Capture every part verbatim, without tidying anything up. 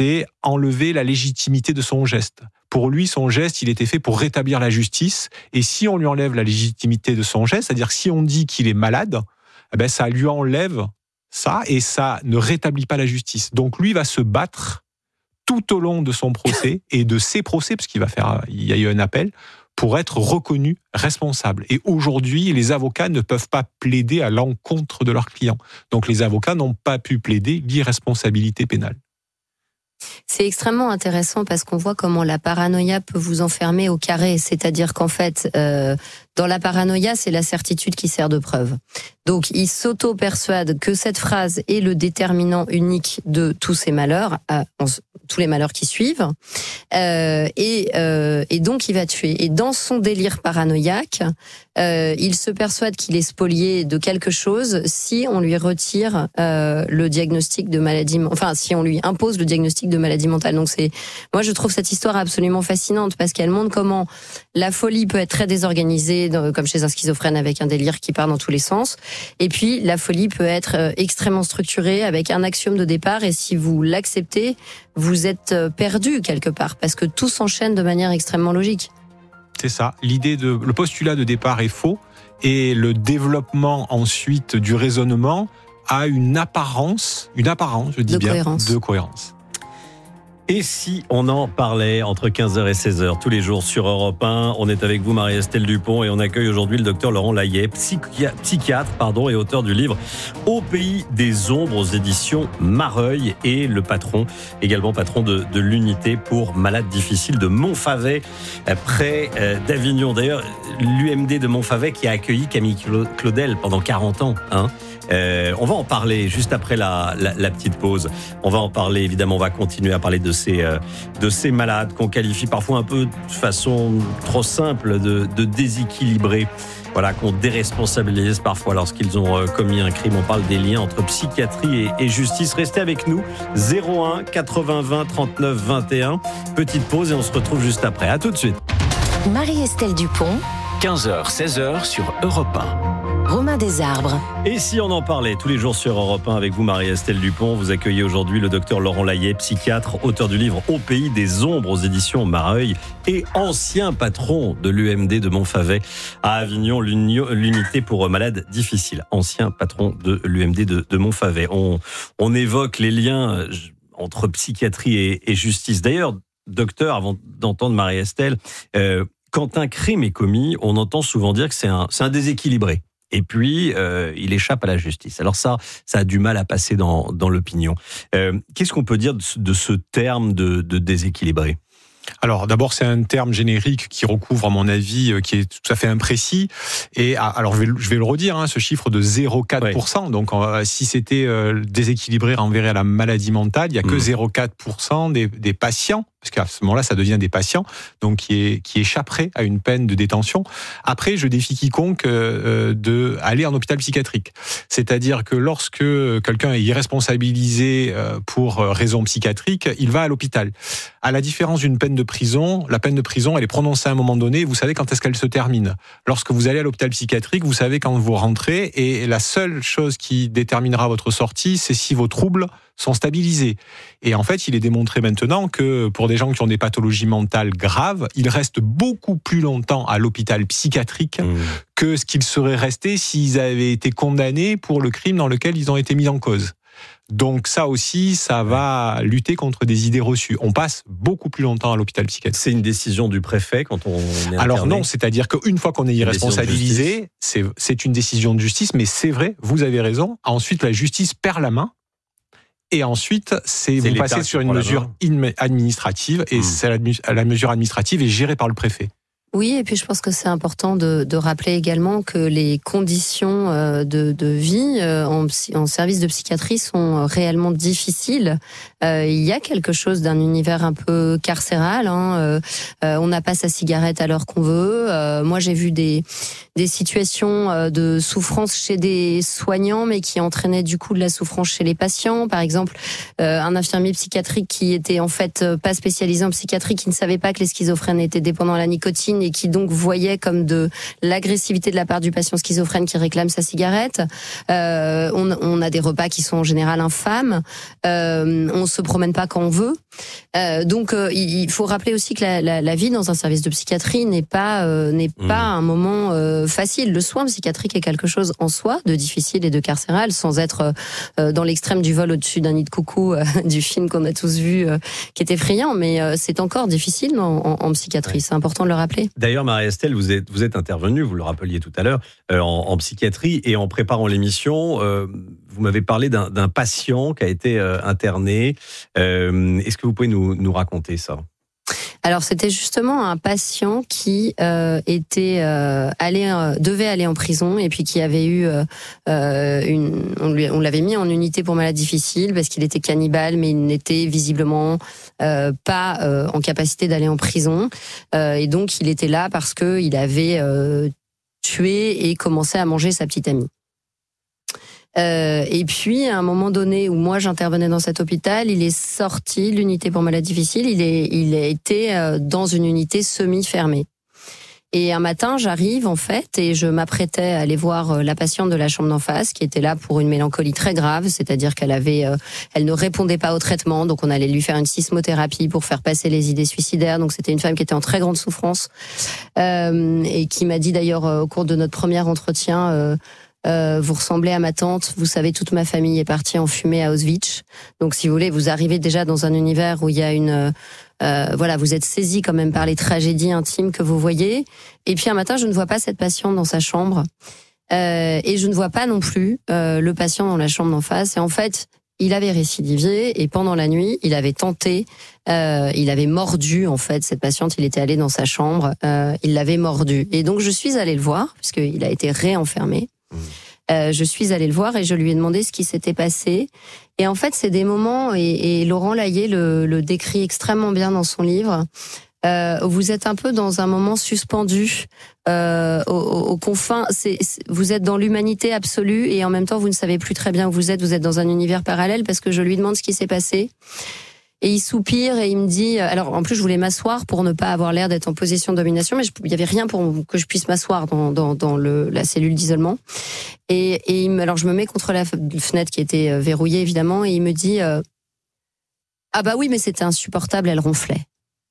c'est enlever la légitimité de son geste. Pour lui, son geste, il était fait pour rétablir la justice. Et si on lui enlève la légitimité de son geste, c'est-à-dire que si on dit qu'il est malade, eh ben ça lui enlève ça et ça ne rétablit pas la justice. Donc lui va se battre tout au long de son procès et de ses procès, parce qu'il va faire, il y a eu un appel, pour être reconnu responsable. Et aujourd'hui, les avocats ne peuvent pas plaider à l'encontre de leurs clients. Donc les avocats n'ont pas pu plaider l'irresponsabilité pénale. C'est extrêmement intéressant parce qu'on voit comment la paranoïa peut vous enfermer au carré. C'est-à-dire qu'en fait, euh, dans la paranoïa, c'est la certitude qui sert de preuve. Donc, il s'auto-persuade que cette phrase est le déterminant unique de tous ces malheurs, euh, tous les malheurs qui suivent, euh, et, euh, et donc il va tuer. Et dans son délire paranoïaque, euh, il se persuade qu'il est spolié de quelque chose si on lui retire euh, le diagnostic de maladie, enfin si on lui impose le diagnostic de maladie mentale. Donc c'est, moi je trouve cette histoire absolument fascinante parce qu'elle montre comment la folie peut être très désorganisée, comme chez un schizophrène avec un délire qui part dans tous les sens. Et puis la folie peut être extrêmement structurée avec un axiome de départ et si vous l'acceptez, vous êtes perdu quelque part parce que tout s'enchaîne de manière extrêmement logique. C'est ça. L'idée de, le postulat de départ est faux et le développement ensuite du raisonnement a une apparence, une apparence, je dis de bien, cohérence. de cohérence. Et si on en parlait entre quinze heures et seize heures tous les jours sur Europe un, on est avec vous Marie-Estelle Dupont et on accueille aujourd'hui le docteur Laurent Layet, psychi- psychiatre pardon, et auteur du livre Au pays des ombres aux éditions Mareuil et le patron, également patron de, de l'unité pour malades difficiles de Montfavet, près d'Avignon. D'ailleurs, l'U M D de Montfavet qui a accueilli Camille Claudel pendant quarante ans, hein. Euh, on va en parler juste après la, la, la petite pause. On va en parler, évidemment, on va continuer à parler de ces, euh, de ces malades qu'on qualifie parfois un peu de façon trop simple de, de déséquilibrés. Voilà, qu'on déresponsabilise parfois lorsqu'ils ont euh, commis un crime. On parle des liens entre psychiatrie et, et justice. Restez avec nous, zéro un quatre-vingts vingt trente-neuf vingt et un. Petite pause et on se retrouve juste après. À tout de suite. Marie-Estelle Dupont, quinze heures seize heures sur Europe un. Romain Desarbres. Et si on en parlait tous les jours sur Europe un avec vous Marie-Estelle Dupont, vous accueillez aujourd'hui le docteur Laurent Layet, psychiatre, auteur du livre Au pays des ombres aux éditions Mareuil et ancien patron de l'U M D de Montfavet à Avignon, l'unité pour malades difficiles. Ancien patron de l'U M D de, de Montfavet. On, on évoque les liens entre psychiatrie et, et justice. D'ailleurs, docteur, avant d'entendre Marie-Estelle, euh, quand un crime est commis, on entend souvent dire que c'est un, c'est un déséquilibré. Et puis, euh, il échappe à la justice. Alors ça, ça a du mal à passer dans, dans l'opinion. Euh, qu'est-ce qu'on peut dire de ce, de ce terme de, de déséquilibré ? Alors d'abord c'est un terme générique qui recouvre à mon avis qui est tout à fait imprécis et alors je vais, je vais le redire hein, ce chiffre de zéro virgule quatre pour cent, ouais. Donc euh, si c'était euh, déséquilibré renverrait à la maladie mentale, il y a que mmh. zéro virgule quatre pour cent des, des patients, parce qu'à ce moment-là ça devient des patients, donc qui, est, qui échapperaient à une peine de détention. Après je défie quiconque euh, de aller en hôpital psychiatrique, c'est-à-dire que lorsque quelqu'un est irresponsabilisé euh, pour raison psychiatrique, il va à l'hôpital. À la différence d'une peine de prison, la peine de prison, elle est prononcée à un moment donné, vous savez quand est-ce qu'elle se termine. Lorsque vous allez à l'hôpital psychiatrique, vous savez quand vous rentrez, et la seule chose qui déterminera votre sortie, c'est si vos troubles sont stabilisés. Et en fait, il est démontré maintenant que pour des gens qui ont des pathologies mentales graves, ils restent beaucoup plus longtemps à l'hôpital psychiatrique mmh. que ce qu'ils seraient restés s'ils avaient été condamnés pour le crime dans lequel ils ont été mis en cause. Donc ça aussi, ça va lutter contre des idées reçues. On passe beaucoup plus longtemps à l'hôpital psychiatrique. C'est une décision du préfet quand on est interné ? Alors non, c'est-à-dire qu'une fois qu'on est irresponsabilisé, c'est, c'est une décision de justice, mais c'est vrai, vous avez raison. Ensuite, la justice perd la main. Et ensuite, c'est, c'est vous passez sur une mesure administrative, et mmh. c'est la, la mesure administrative est gérée par le préfet. Oui, et puis je pense que c'est important de, de rappeler également que les conditions de, de vie en, en service de psychiatrie sont réellement difficiles. Euh, il y a quelque chose d'un univers un peu carcéral. Hein. Euh, on n'a pas sa cigarette à l'heure qu'on veut. Euh, moi, j'ai vu des, des situations de souffrance chez des soignants, mais qui entraînaient du coup de la souffrance chez les patients. Par exemple, euh, un infirmier psychiatrique qui était en fait pas spécialisé en psychiatrie, qui ne savait pas que les schizophrènes étaient dépendants à la nicotine, et qui donc voyait comme de l'agressivité de la part du patient schizophrène qui réclame sa cigarette. Euh, on, on a des repas qui sont en général infâmes. Euh, on se promène pas quand on veut. Euh, donc, euh, il faut rappeler aussi que la, la, la vie dans un service de psychiatrie n'est pas euh, n'est mmh. pas un moment euh, facile. Le soin psychiatrique est quelque chose en soi de difficile et de carcéral, sans être euh, dans l'extrême du vol au-dessus d'un nid de coucou euh, du film qu'on a tous vu, euh, qui est effrayant. Mais euh, c'est encore difficile en, en, en psychiatrie. Ouais. C'est important de le rappeler. D'ailleurs, Marie-Estelle, vous êtes vous êtes intervenue, vous le rappeliez tout à l'heure, euh, en, en psychiatrie, et en préparant l'émission, euh, vous m'avez parlé d'un, d'un patient qui a été euh, interné. Euh, est-ce que vous pouvez nous, nous raconter ça ? Alors c'était justement un patient qui euh, était euh, allé euh, devait aller en prison et puis qui avait eu euh, une on, lui, on l'avait mis en unité pour malades difficiles parce qu'il était cannibale, mais il n'était visiblement euh, pas euh, en capacité d'aller en prison euh, et donc il était là parce que il avait euh, tué et commencé à manger sa petite amie. Euh, et puis, à un moment donné où moi j'intervenais dans cet hôpital, il est sorti de l'unité pour malades difficiles, il est, il a été euh, dans une unité semi-fermée. Et un matin, j'arrive en fait et je m'apprêtais à aller voir la patiente de la chambre d'en face qui était là pour une mélancolie très grave, c'est-à-dire qu'elle avait, euh, elle ne répondait pas au traitement, donc on allait lui faire une sismothérapie pour faire passer les idées suicidaires. Donc c'était une femme qui était en très grande souffrance euh, et qui m'a dit d'ailleurs euh, au cours de notre premier entretien. Euh, Euh, vous ressemblez à ma tante, vous savez, toute ma famille est partie en fumée à Auschwitz. Donc, si vous voulez, vous arrivez déjà dans un univers où il y a une... Euh, voilà, vous êtes saisi quand même par les tragédies intimes que vous voyez. Et puis, un matin, je ne vois pas cette patiente dans sa chambre. Euh, et je ne vois pas non plus euh, le patient dans la chambre d'en face. Et en fait, il avait récidivé et pendant la nuit, il avait tenté, euh, il avait mordu en fait cette patiente. Il était allé dans sa chambre, euh, il l'avait mordu. Et donc, je suis allée le voir, puisqu'il a été réenfermé. Euh, je suis allée le voir et je lui ai demandé ce qui s'était passé. Et en fait, c'est des moments, et, et Laurent Layet le, le décrit extrêmement bien dans son livre, euh, vous êtes un peu dans un moment suspendu, euh, aux, aux confins, c'est, c'est, vous êtes dans l'humanité absolue et en même temps, vous ne savez plus très bien où vous êtes, vous êtes dans un univers parallèle parce que je lui demande ce qui s'est passé. Et il soupire et il me dit... Alors, en plus, je voulais m'asseoir pour ne pas avoir l'air d'être en position de domination, mais je, il n'y avait rien pour que je puisse m'asseoir dans, dans, dans le, la cellule d'isolement. Et, et il me, alors, je me mets contre la fenêtre qui était verrouillée, évidemment, et il me dit euh, « Ah bah oui, mais c'était insupportable, elle ronflait. »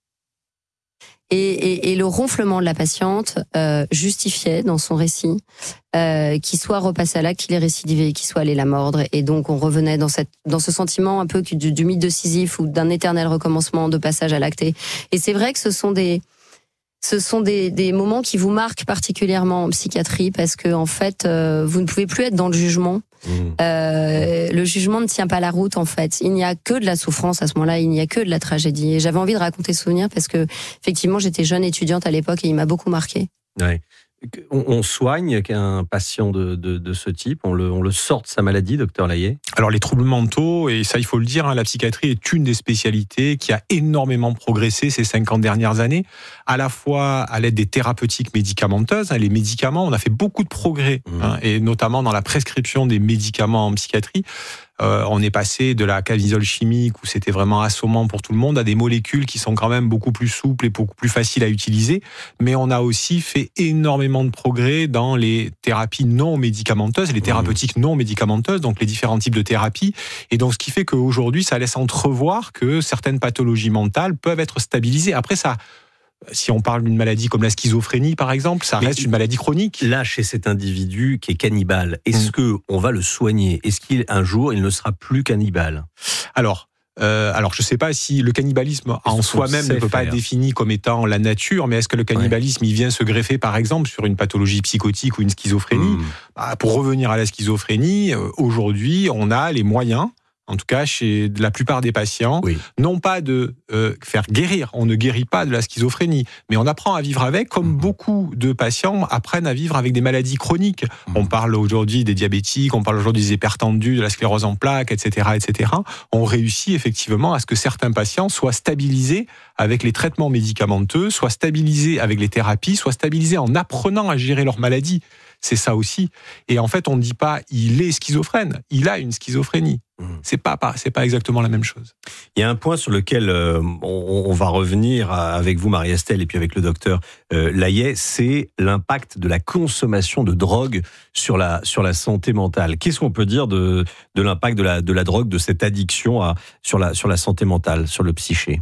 Et, et, et le ronflement de la patiente euh, justifiait dans son récit euh, qu'il soit repassé à l'acte, qu'il ait récidivé, qu'il soit allé la mordre. Et donc on revenait dans cette dans ce sentiment un peu du, du mythe de Sisyphe ou d'un éternel recommencement de passage à l'acte. Et, et c'est vrai que ce sont des ce sont des, des moments qui vous marquent particulièrement en psychiatrie parce que en fait euh, vous ne pouvez plus être dans le jugement. Mmh. Euh, le jugement ne tient pas la route en fait. Il n'y a que de la souffrance à ce moment-là, il n'y a que de la tragédie. Et j'avais envie de raconter ce souvenir parce que effectivement j'étais jeune étudiante à l'époque et il m'a beaucoup marqué. Ouais. On, on soigne un patient de, de, de ce type, on le, on le sort de sa maladie, docteur Layet? Alors les troubles mentaux, et ça il faut le dire, hein, la psychiatrie est une des spécialités qui a énormément progressé ces cinquante dernières années, à la fois à l'aide des thérapeutiques médicamenteuses, hein, les médicaments, on a fait beaucoup de progrès, mmh. hein, et notamment dans la prescription des médicaments en psychiatrie. Euh, on est passé de la camisole chimique où c'était vraiment assommant pour tout le monde à des molécules qui sont quand même beaucoup plus souples et beaucoup plus faciles à utiliser. Mais on a aussi fait énormément de progrès dans les thérapies non médicamenteuses, les thérapeutiques non médicamenteuses, donc les différents types de thérapies. Et donc ce qui fait qu'aujourd'hui, ça laisse entrevoir que certaines pathologies mentales peuvent être stabilisées. Après ça... Si on parle d'une maladie comme la schizophrénie, par exemple, ça reste Mais une maladie chronique. Là, chez cet individu qui est cannibale, est-ce mmh. que on va le soigner? Est-ce qu'un jour, il ne sera plus cannibale? Alors, euh, alors, je ne sais pas si le cannibalisme en soi-même ne peut faire. pas être défini comme étant la nature, mais est-ce que le cannibalisme, ouais. il vient se greffer, par exemple, sur une pathologie psychotique ou une schizophrénie? mmh. bah, Pour revenir à la schizophrénie, euh, aujourd'hui, on a les moyens, en tout cas chez la plupart des patients, oui. non pas de euh, faire guérir, on ne guérit pas de la schizophrénie, mais on apprend à vivre avec, comme mmh. beaucoup de patients apprennent à vivre avec des maladies chroniques. Mmh. On parle aujourd'hui des diabétiques, on parle aujourd'hui des hypertendus, de la sclérose en plaques, et cetera, et cetera. On réussit effectivement à ce que certains patients soient stabilisés avec les traitements médicamenteux, soient stabilisés avec les thérapies, soient stabilisés en apprenant à gérer leur maladie. C'est ça aussi. Et en fait, on ne dit pas il est schizophrène, il a une schizophrénie. Mmh. C'est pas, c'est pas exactement la même chose. Il y a un point sur lequel euh, on, on va revenir avec vous, Marie-Estelle, et puis avec le docteur euh, Layet, c'est l'impact de la consommation de drogue sur la, sur la santé mentale. Qu'est-ce qu'on peut dire de, de l'impact de la, de la drogue, de cette addiction à, sur, la, sur la santé mentale, sur le psyché ?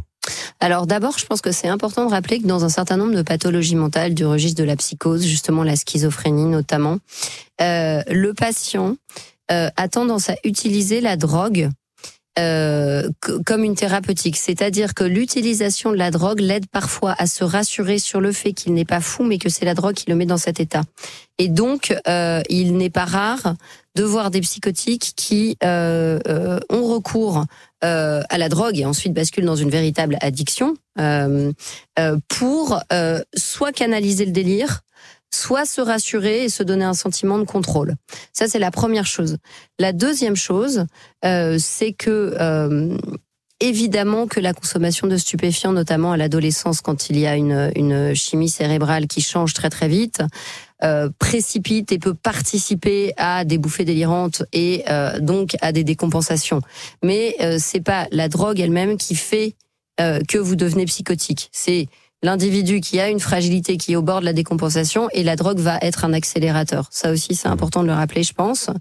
Alors d'abord, je pense que c'est important de rappeler que dans un certain nombre de pathologies mentales du registre de la psychose, justement la schizophrénie notamment, euh, le patient euh, a tendance à utiliser la drogue Euh, comme une thérapeutique, c'est-à-dire que l'utilisation de la drogue l'aide parfois à se rassurer sur le fait qu'il n'est pas fou, mais que c'est la drogue qui le met dans cet état. Et donc, euh, il n'est pas rare de voir des psychotiques qui euh, euh, ont recours euh, à la drogue et ensuite basculent dans une véritable addiction euh, euh, pour euh, soit canaliser le délire, soit se rassurer et se donner un sentiment de contrôle. Ça, c'est la première chose. La deuxième chose, euh, c'est que euh, évidemment que la consommation de stupéfiants, notamment à l'adolescence, quand il y a une, une chimie cérébrale qui change très très vite, euh, précipite et peut participer à des bouffées délirantes et euh, donc à des décompensations. Mais euh, c'est pas la drogue elle-même qui fait euh, que vous devenez psychotique. C'est l'individu qui a une fragilité, qui est au bord de la décompensation, et la drogue va être un accélérateur. Ça aussi, c'est important de le rappeler, je pense.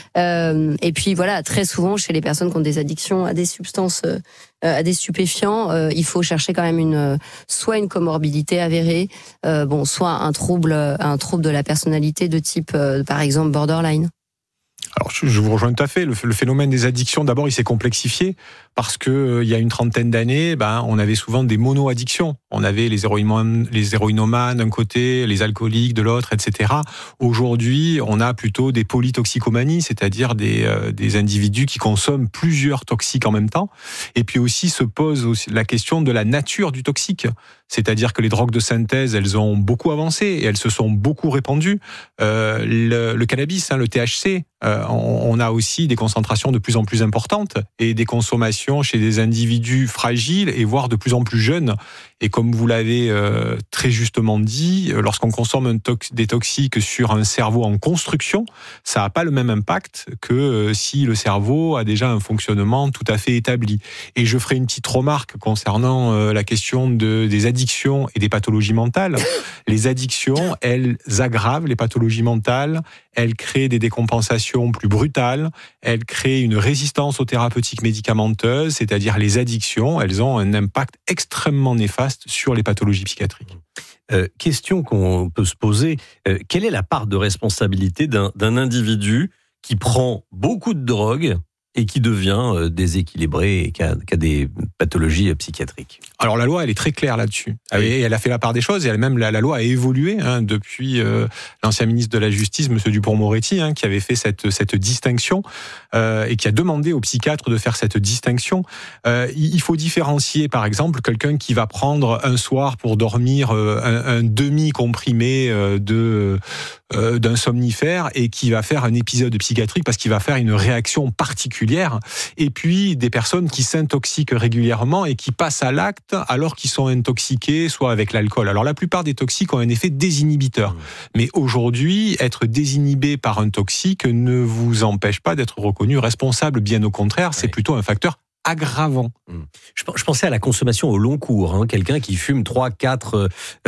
Euh, et puis voilà, très souvent, chez les personnes qui ont des addictions à des substances, euh, à des stupéfiants, euh, il faut chercher quand même une, soit une comorbidité avérée, euh, bon, soit un trouble, un trouble de la personnalité de type, euh, par exemple, borderline. Alors, je vous rejoins tout à fait. Le, le phénomène des addictions, d'abord, il s'est complexifié parce que euh, il y a une trentaine d'années, ben, on avait souvent des mono-addictions. On avait les héroïnomanes, les héroïnomanes d'un côté, les alcooliques de l'autre, et cetera. Aujourd'hui, on a plutôt des polytoxicomanies, c'est-à-dire des, euh, des individus qui consomment plusieurs toxiques en même temps. Et puis aussi se pose aussi la question de la nature du toxique. C'est-à-dire que les drogues de synthèse, elles ont beaucoup avancé et elles se sont beaucoup répandues. Euh, le, le cannabis, hein, le T H C, euh, on, on a aussi des concentrations de plus en plus importantes et des consommations chez des individus fragiles et voire de plus en plus jeunes. Et comme vous l'avez euh, très justement dit, lorsqu'on consomme un tox- des toxiques sur un cerveau en construction, ça n'a pas le même impact que euh, si le cerveau a déjà un fonctionnement tout à fait établi. Et je ferai une petite remarque concernant euh, la question de, des addictions et des pathologies mentales. Les addictions, elles aggravent les pathologies mentales, elles créent des décompensations plus brutales, elles créent une résistance aux thérapeutiques médicamenteuses, c'est-à-dire les addictions, elles ont un impact extrêmement néfaste sur les pathologies psychiatriques. Euh, question qu'on peut se poser, euh, quelle est la part de responsabilité d'un, d'un individu qui prend beaucoup de drogue et qui devient euh, déséquilibré et qui a, qui a des pathologies psychiatriques? Alors la loi, elle est très claire là-dessus. Oui. Et elle a fait la part des choses, et elle, même la, la loi a évolué hein, depuis euh, l'ancien ministre de la Justice, M. Dupond-Moretti, hein, qui avait fait cette, cette distinction euh, et qui a demandé aux psychiatres de faire cette distinction. Euh, il faut différencier, par exemple, quelqu'un qui va prendre un soir pour dormir euh, un, un demi-comprimé euh, de, euh, d'un somnifère et qui va faire un épisode psychiatrique parce qu'il va faire une réaction particulière. Et puis des personnes qui s'intoxiquent régulièrement et qui passent à l'acte alors qu'ils sont intoxiqués, soit avec l'alcool. Alors la plupart des toxiques ont un effet désinhibiteur. Mmh. Mais aujourd'hui, être désinhibé par un toxique ne vous empêche pas d'être reconnu responsable. Bien au contraire, c'est oui. plutôt un facteur aggravant. Je pensais à la consommation au long cours. Hein. Quelqu'un qui fume trois quatre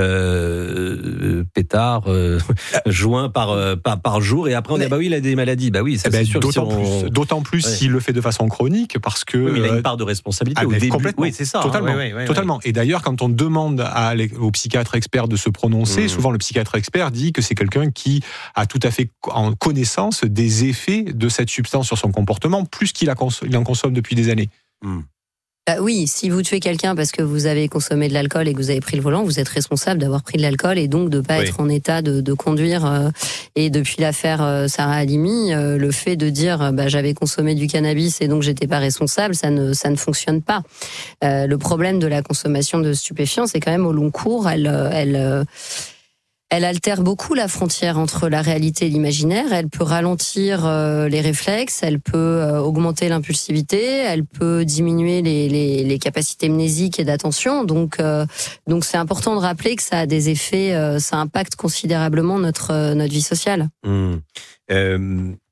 euh, pétards, euh, joints par, euh, par, par jour, et après on dit, bah oui, il a des maladies. Bah oui, ça, eh ben, c'est sûr. D'autant si on... plus, d'autant plus ouais. s'il le fait de façon chronique, parce que... Oui, mais il a une part de responsabilité ah, au début. Complètement. Oui, c'est ça. Totalement. Hein, oui, oui, oui, totalement. Oui. Et d'ailleurs, quand on demande à, aux psychiatres experts de se prononcer, mmh. souvent le psychiatre expert dit que c'est quelqu'un qui a tout à fait en connaissance des effets de cette substance sur son comportement, plus qu'il a cons- il en consomme depuis des années. Mmh. Bah oui, si vous tuez quelqu'un parce que vous avez consommé de l'alcool et que vous avez pris le volant, vous êtes responsable d'avoir pris de l'alcool et donc de pas oui. être en état de, de conduire. Euh, et depuis l'affaire euh, Sarah Halimi, euh, le fait de dire bah, j'avais consommé du cannabis et donc j'étais pas responsable, ça ne ça ne fonctionne pas. Euh, le problème de la consommation de stupéfiants, c'est quand même au long cours, elle elle euh, Elle altère beaucoup la frontière entre la réalité et l'imaginaire. Elle peut ralentir euh, les réflexes, elle peut euh, augmenter l'impulsivité, elle peut diminuer les, les, les capacités mnésiques et d'attention. Donc, euh, donc c'est important de rappeler que ça a des effets, euh, ça impacte considérablement notre euh, notre vie sociale. Mmh. Euh...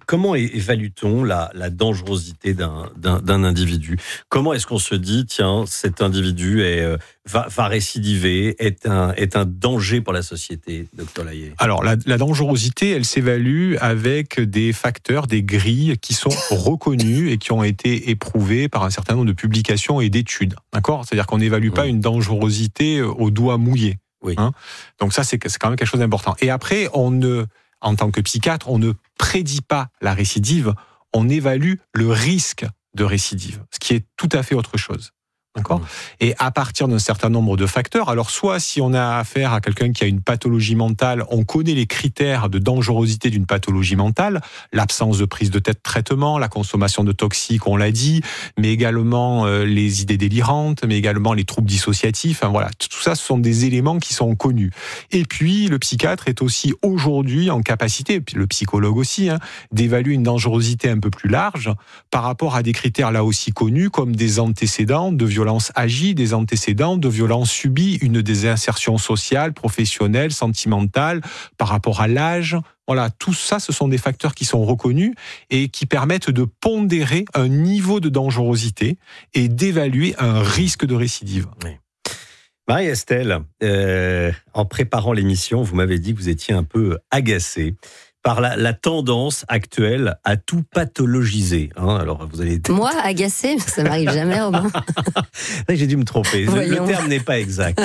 comment évalue-t-on la, la dangerosité d'un, d'un, d'un individu ? Comment est-ce qu'on se dit, tiens, cet individu est, euh, va, va récidiver, est un, est un danger pour la société, docteur Layet ? Alors, la, la dangerosité, elle s'évalue avec des facteurs, des grilles qui sont reconnus et qui ont été éprouvés par un certain nombre de publications et d'études. D'accord ? C'est-à-dire qu'on n'évalue mmh. pas une dangerosité au doigt mouillé. Oui. Hein ? Donc ça, c'est, c'est quand même quelque chose d'important. Et après, on ne, en tant que psychiatre, on ne prédit pas la récidive, on évalue le risque de récidive, ce qui est tout à fait autre chose. D'accord ? Mmh. Et à partir d'un certain nombre de facteurs, alors soit si on a affaire à quelqu'un qui a une pathologie mentale, on connaît les critères de dangerosité d'une pathologie mentale, l'absence de prise de tête traitement, la consommation de toxiques, on l'a dit, mais également euh, les idées délirantes, mais également les troubles dissociatifs, enfin voilà, tout ça ce sont des éléments qui sont connus. Et puis le psychiatre est aussi aujourd'hui en capacité, et puis le psychologue aussi, hein, d'évaluer une dangerosité un peu plus large par rapport à des critères là aussi connus comme des antécédents de violence agie, des antécédents de violences subies, une désinsertion sociale, professionnelle, sentimentale, par rapport à l'âge. Voilà, tout ça, ce sont des facteurs qui sont reconnus et qui permettent de pondérer un niveau de dangerosité et d'évaluer un risque de récidive. Oui. Marie-Estelle, euh, en préparant l'émission, vous m'avez dit que vous étiez un peu agacée par la, la tendance actuelle à tout pathologiser. Hein, alors vous allez... Moi, agacé, ça m'arrive jamais, Robin. J'ai dû me tromper. Voyons. Le terme n'est pas exact.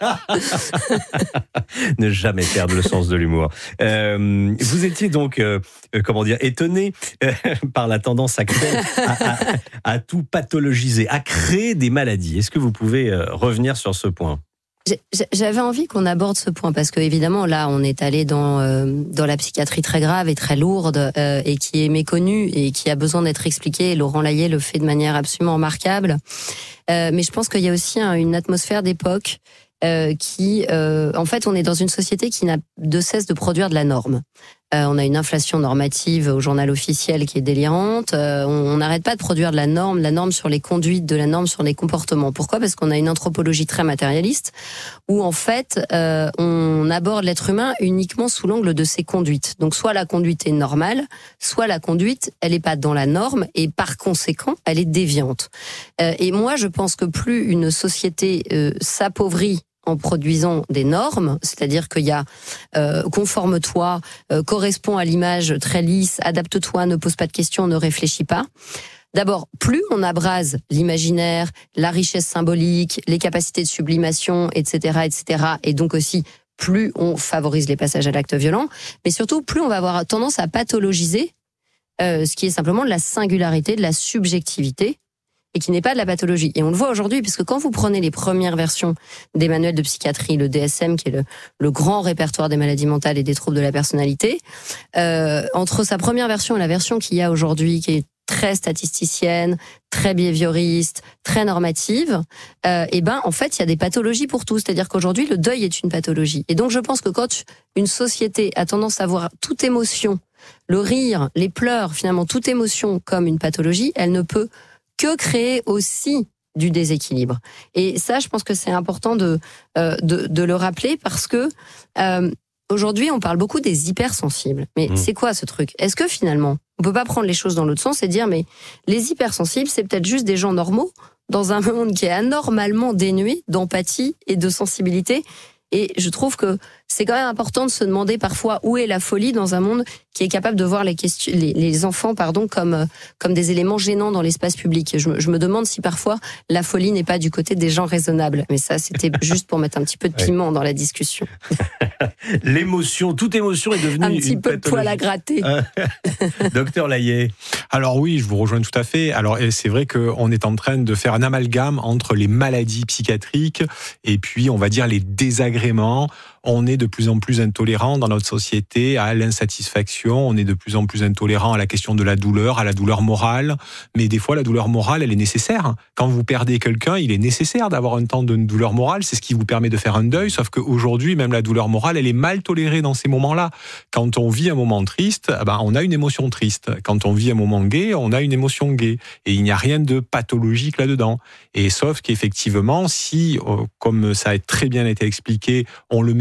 Ne jamais perdre le sens de l'humour. Euh, vous étiez donc, euh, comment dire, étonné euh, par la tendance actuelle à, à, à tout pathologiser, à créer des maladies. Est-ce que vous pouvez euh, revenir sur ce point ? J'avais envie qu'on aborde ce point parce que évidemment là on est allé dans euh, dans la psychiatrie très grave et très lourde euh, et qui est méconnue et qui a besoin d'être expliquée. Et Laurent Layet le fait de manière absolument remarquable. Euh, mais je pense qu'il y a aussi hein, une atmosphère d'époque euh, qui, euh, en fait, on est dans une société qui n'a de cesse de produire de la norme. Euh, on a une inflation normative au journal officiel qui est délirante. Euh, on n'arrête pas de produire de la norme, de la norme sur les conduites, de la norme sur les comportements. Pourquoi ? Parce qu'on a une anthropologie très matérialiste où, en fait, euh, on aborde l'être humain uniquement sous l'angle de ses conduites. Donc, soit la conduite est normale, soit la conduite, elle n'est pas dans la norme et, par conséquent, elle est déviante. Euh, et moi, je pense que plus une société euh, s'appauvrit en produisant des normes, c'est-à-dire qu'il y a euh, conforme-toi, euh, correspond à l'image très lisse, adapte-toi, ne pose pas de questions, ne réfléchis pas. D'abord, plus on abrase l'imaginaire, la richesse symbolique, les capacités de sublimation, et cetera, et cetera, et donc aussi plus on favorise les passages à l'acte violent, mais surtout plus on va avoir tendance à pathologiser euh, ce qui est simplement de la singularité, de la subjectivité, et qui n'est pas de la pathologie. Et on le voit aujourd'hui, puisque quand vous prenez les premières versions des manuels de psychiatrie, le D S M, qui est le, le grand répertoire des maladies mentales et des troubles de la personnalité, euh, entre sa première version et la version qu'il y a aujourd'hui, qui est très statisticienne, très behavioriste, très normative, euh, et ben en fait il y a des pathologies pour tout. C'est-à-dire qu'aujourd'hui le deuil est une pathologie. Et donc je pense que quand une société a tendance à voir toute émotion, le rire, les pleurs, finalement toute émotion comme une pathologie, elle ne peut que créer aussi du déséquilibre. Et ça, je pense que c'est important de euh, de, de le rappeler parce que euh, aujourd'hui, on parle beaucoup des hypersensibles. Mais mmh. c'est quoi ce truc ? Est-ce que finalement, on peut pas prendre les choses dans l'autre sens et dire mais les hypersensibles, c'est peut-être juste des gens normaux dans un monde qui est anormalement dénué d'empathie et de sensibilité ? Et je trouve que c'est quand même important de se demander parfois où est la folie dans un monde qui est capable de voir les, questions, les, les enfants pardon, comme, comme des éléments gênants dans l'espace public. Je, je me demande si parfois la folie n'est pas du côté des gens raisonnables. Mais ça, c'était juste pour mettre un petit peu de piment dans la discussion. L'émotion, toute émotion est devenue un petit une peu pathologie. De poil à gratter. Docteur Layet. Alors oui, je vous rejoins tout à fait. Alors c'est vrai qu'on est en train de faire un amalgame entre les maladies psychiatriques et puis on va dire les désagréments. On est de plus en plus intolérant dans notre société à l'insatisfaction, on est de plus en plus intolérant à la question de la douleur, à la douleur morale, mais des fois la douleur morale, elle est nécessaire. Quand vous perdez quelqu'un, il est nécessaire d'avoir un temps de douleur morale, c'est ce qui vous permet de faire un deuil, sauf qu'aujourd'hui, même la douleur morale, elle est mal tolérée dans ces moments-là. Quand on vit un moment triste, ben, on a une émotion triste. Quand on vit un moment gai, on a une émotion gaie. Et il n'y a rien de pathologique là-dedans. Et sauf qu'effectivement, si, comme ça a très bien été expliqué, on le met par rapport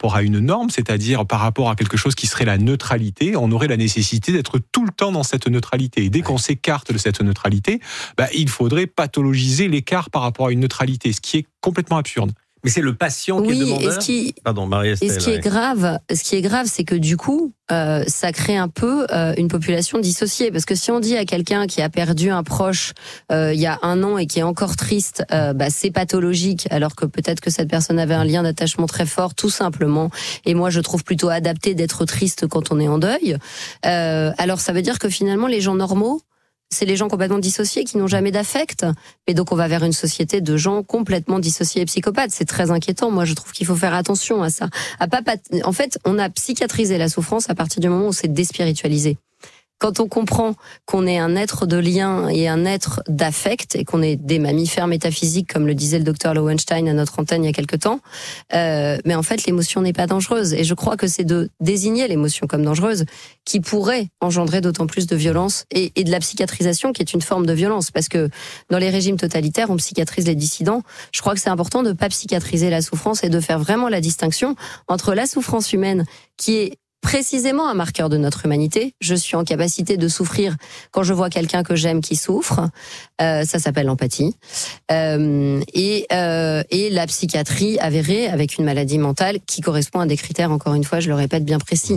rapport à une norme, c'est-à-dire par rapport à quelque chose qui serait la neutralité, on aurait la nécessité d'être tout le temps dans cette neutralité. Et dès qu'on s'écarte de cette neutralité, bah, il faudrait pathologiser l'écart par rapport à une neutralité, ce qui est complètement absurde. Mais c'est le patient qui oui, est demandeur. Et ce qui, Pardon, Marie-Estelle. Et ce qui est grave, ce qui est grave, c'est que du coup, euh, ça crée un peu euh, une population dissociée. Parce que si on dit à quelqu'un qui a perdu un proche euh, il y a un an et qui est encore triste, euh, bah, c'est pathologique, alors que peut-être que cette personne avait un lien d'attachement très fort, tout simplement. Et moi, je trouve plutôt adapté d'être triste quand on est en deuil. Euh, alors, ça veut dire que finalement, les gens normaux, c'est les gens complètement dissociés qui n'ont jamais d'affect. Et donc, on va vers une société de gens complètement dissociés et psychopathes. C'est très inquiétant. Moi, je trouve qu'il faut faire attention à ça. À pas, en fait, on a psychiatrisé la souffrance à partir du moment où c'est déspiritualisé. Quand on comprend qu'on est un être de lien et un être d'affect et qu'on est des mammifères métaphysiques, comme le disait le docteur Lowenstein à notre antenne il y a quelque temps, euh, mais en fait l'émotion n'est pas dangereuse. Et je crois que c'est de désigner l'émotion comme dangereuse qui pourrait engendrer d'autant plus de violence et, et de la psychiatrisation qui est une forme de violence. Parce que dans les régimes totalitaires, on psychiatrise les dissidents. Je crois que c'est important de ne pas psychiatriser la souffrance et de faire vraiment la distinction entre la souffrance humaine qui est précisément un marqueur de notre humanité. Je suis en capacité de souffrir quand je vois quelqu'un que j'aime qui souffre. Euh, ça s'appelle l'empathie. Euh, et, euh, et la psychiatrie avérée avec une maladie mentale qui correspond à des critères, encore une fois, je le répète, bien précis.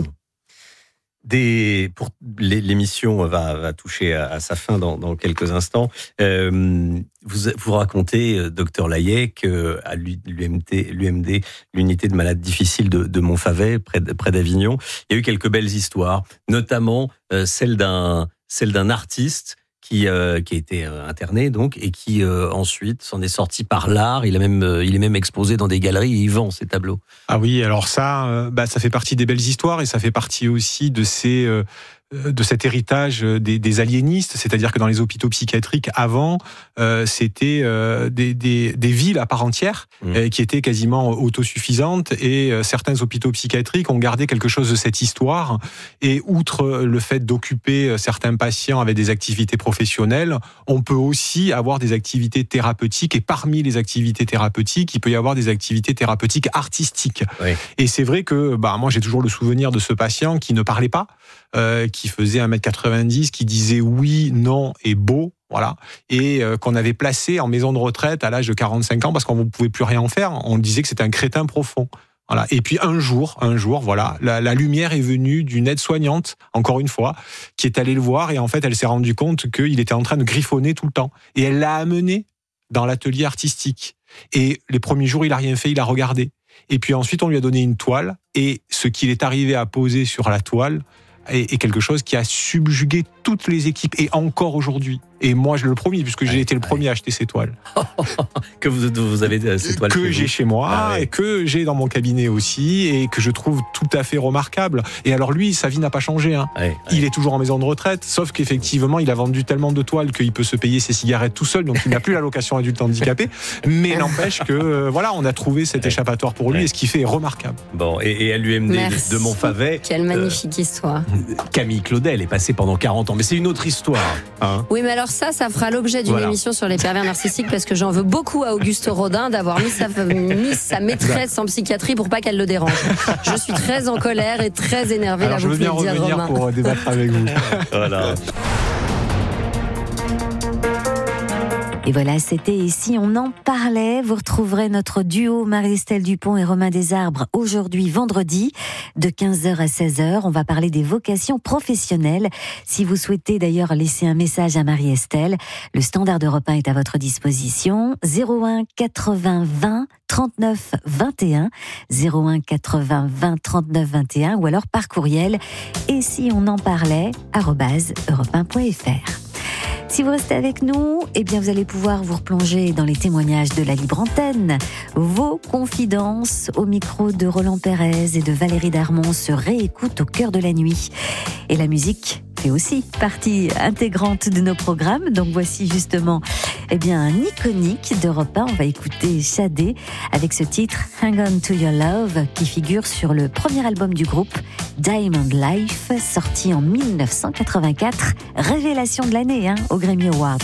Des, pour, l'émission va, va toucher à, à sa fin dans, dans quelques instants. Euh, vous, vous racontez, docteur Layet, qu'à l'U M D, l'U M D, l'unité de malades difficiles de, de Montfavet, près, de, près d'Avignon, il y a eu quelques belles histoires, notamment euh, celle d'un, celle d'un artiste qui, euh, qui a été interné donc et qui euh, ensuite s'en est sorti par l'art. Il a même, euh, il est même exposé dans des galeries et il vend ses tableaux. Ah oui, alors ça, euh, bah, ça fait partie des belles histoires et ça fait partie aussi de ces euh, de cet héritage des, des aliénistes, c'est-à-dire que dans les hôpitaux psychiatriques avant, euh, c'était euh, des, des, des villes à part entière mmh. euh, qui étaient quasiment autosuffisantes et euh, certains hôpitaux psychiatriques ont gardé quelque chose de cette histoire et outre le fait d'occuper certains patients avec des activités professionnelles, on peut aussi avoir des activités thérapeutiques et parmi les activités thérapeutiques, il peut y avoir des activités thérapeutiques artistiques. Oui. Et c'est vrai que bah, moi j'ai toujours le souvenir de ce patient qui ne parlait pas, Euh, qui faisait un mètre quatre-vingt-dix, qui disait oui, non et beau, voilà, et euh, qu'on avait placé en maison de retraite à l'âge de quarante-cinq ans parce qu'on ne pouvait plus rien en faire. On disait que c'était un crétin profond. Voilà. Et puis un jour, un jour, voilà, la, la lumière est venue d'une aide-soignante, encore une fois, qui est allée le voir et en fait, elle s'est rendue compte qu'il était en train de griffonner tout le temps. Et elle l'a amené dans l'atelier artistique. Et les premiers jours, il n'a rien fait, il a regardé. Et puis ensuite, on lui a donné une toile et ce qu'il est arrivé à poser sur la toile est quelque chose qui a subjugué toutes les équipes et encore aujourd'hui. Et moi, je le promis, puisque j'ai ouais, été le premier ouais. à acheter ces toiles. que vous, vous avez ces toiles que chez j'ai vous. chez moi ah, ouais. et que j'ai dans mon cabinet aussi et que je trouve tout à fait remarquable. Et alors lui, sa vie n'a pas changé. Hein. Ouais, ouais. Il est toujours en maison de retraite, sauf qu'effectivement, il a vendu tellement de toiles qu'il peut se payer ses cigarettes tout seul, donc il n'a plus l'allocation adulte handicapé. Mais n'empêche que euh, voilà, on a trouvé cet ouais. échappatoire pour lui ouais. et ce qu'il fait est remarquable. Bon, et, et à l'U M D Merci. de Montfavet, quelle magnifique euh, histoire. Camille Claudel est passée pendant quarante ans, mais c'est une autre histoire. Hein. Oui, mais alors ça, ça fera l'objet d'une voilà. émission sur les pervers narcissiques parce que j'en veux beaucoup à Auguste Rodin d'avoir mis sa, mis sa maîtresse en psychiatrie pour pas qu'elle le dérange. Je suis très en colère et très énervée. Alors, là, je veux bien dire, revenir Romain. pour débattre avec vous. Voilà. Et voilà, c'était Ici on en parlait. Vous retrouverez notre duo Marie-Estelle Dupont et Romain Desarbres aujourd'hui vendredi de quinze heures à seize heures. On va parler des vocations professionnelles. Si vous souhaitez d'ailleurs laisser un message à Marie-Estelle, le standard d'Europe un est à votre disposition. zéro un quatre-vingts vingt trente-neuf vingt et un, zéro un quatre-vingts vingt trente-neuf vingt et un ou alors par courriel et si on en parlait arobase europe un point f r. Si vous restez avec nous, eh bien vous allez pouvoir vous replonger dans les témoignages de la Libre Antenne. Vos confidences au micro de Roland Pérez et de Valérie Darmon se réécoutent au cœur de la nuit. Et la musique fait aussi partie intégrante de nos programmes. Donc voici justement eh bien, un iconique d'Europe un. On va écouter Shadé avec ce titre Hang On To Your Love qui figure sur le premier album du groupe Diamond Life, sorti en dix-neuf cent quatre-vingt-quatre. Révélation de l'année hein, aux Grammy Awards.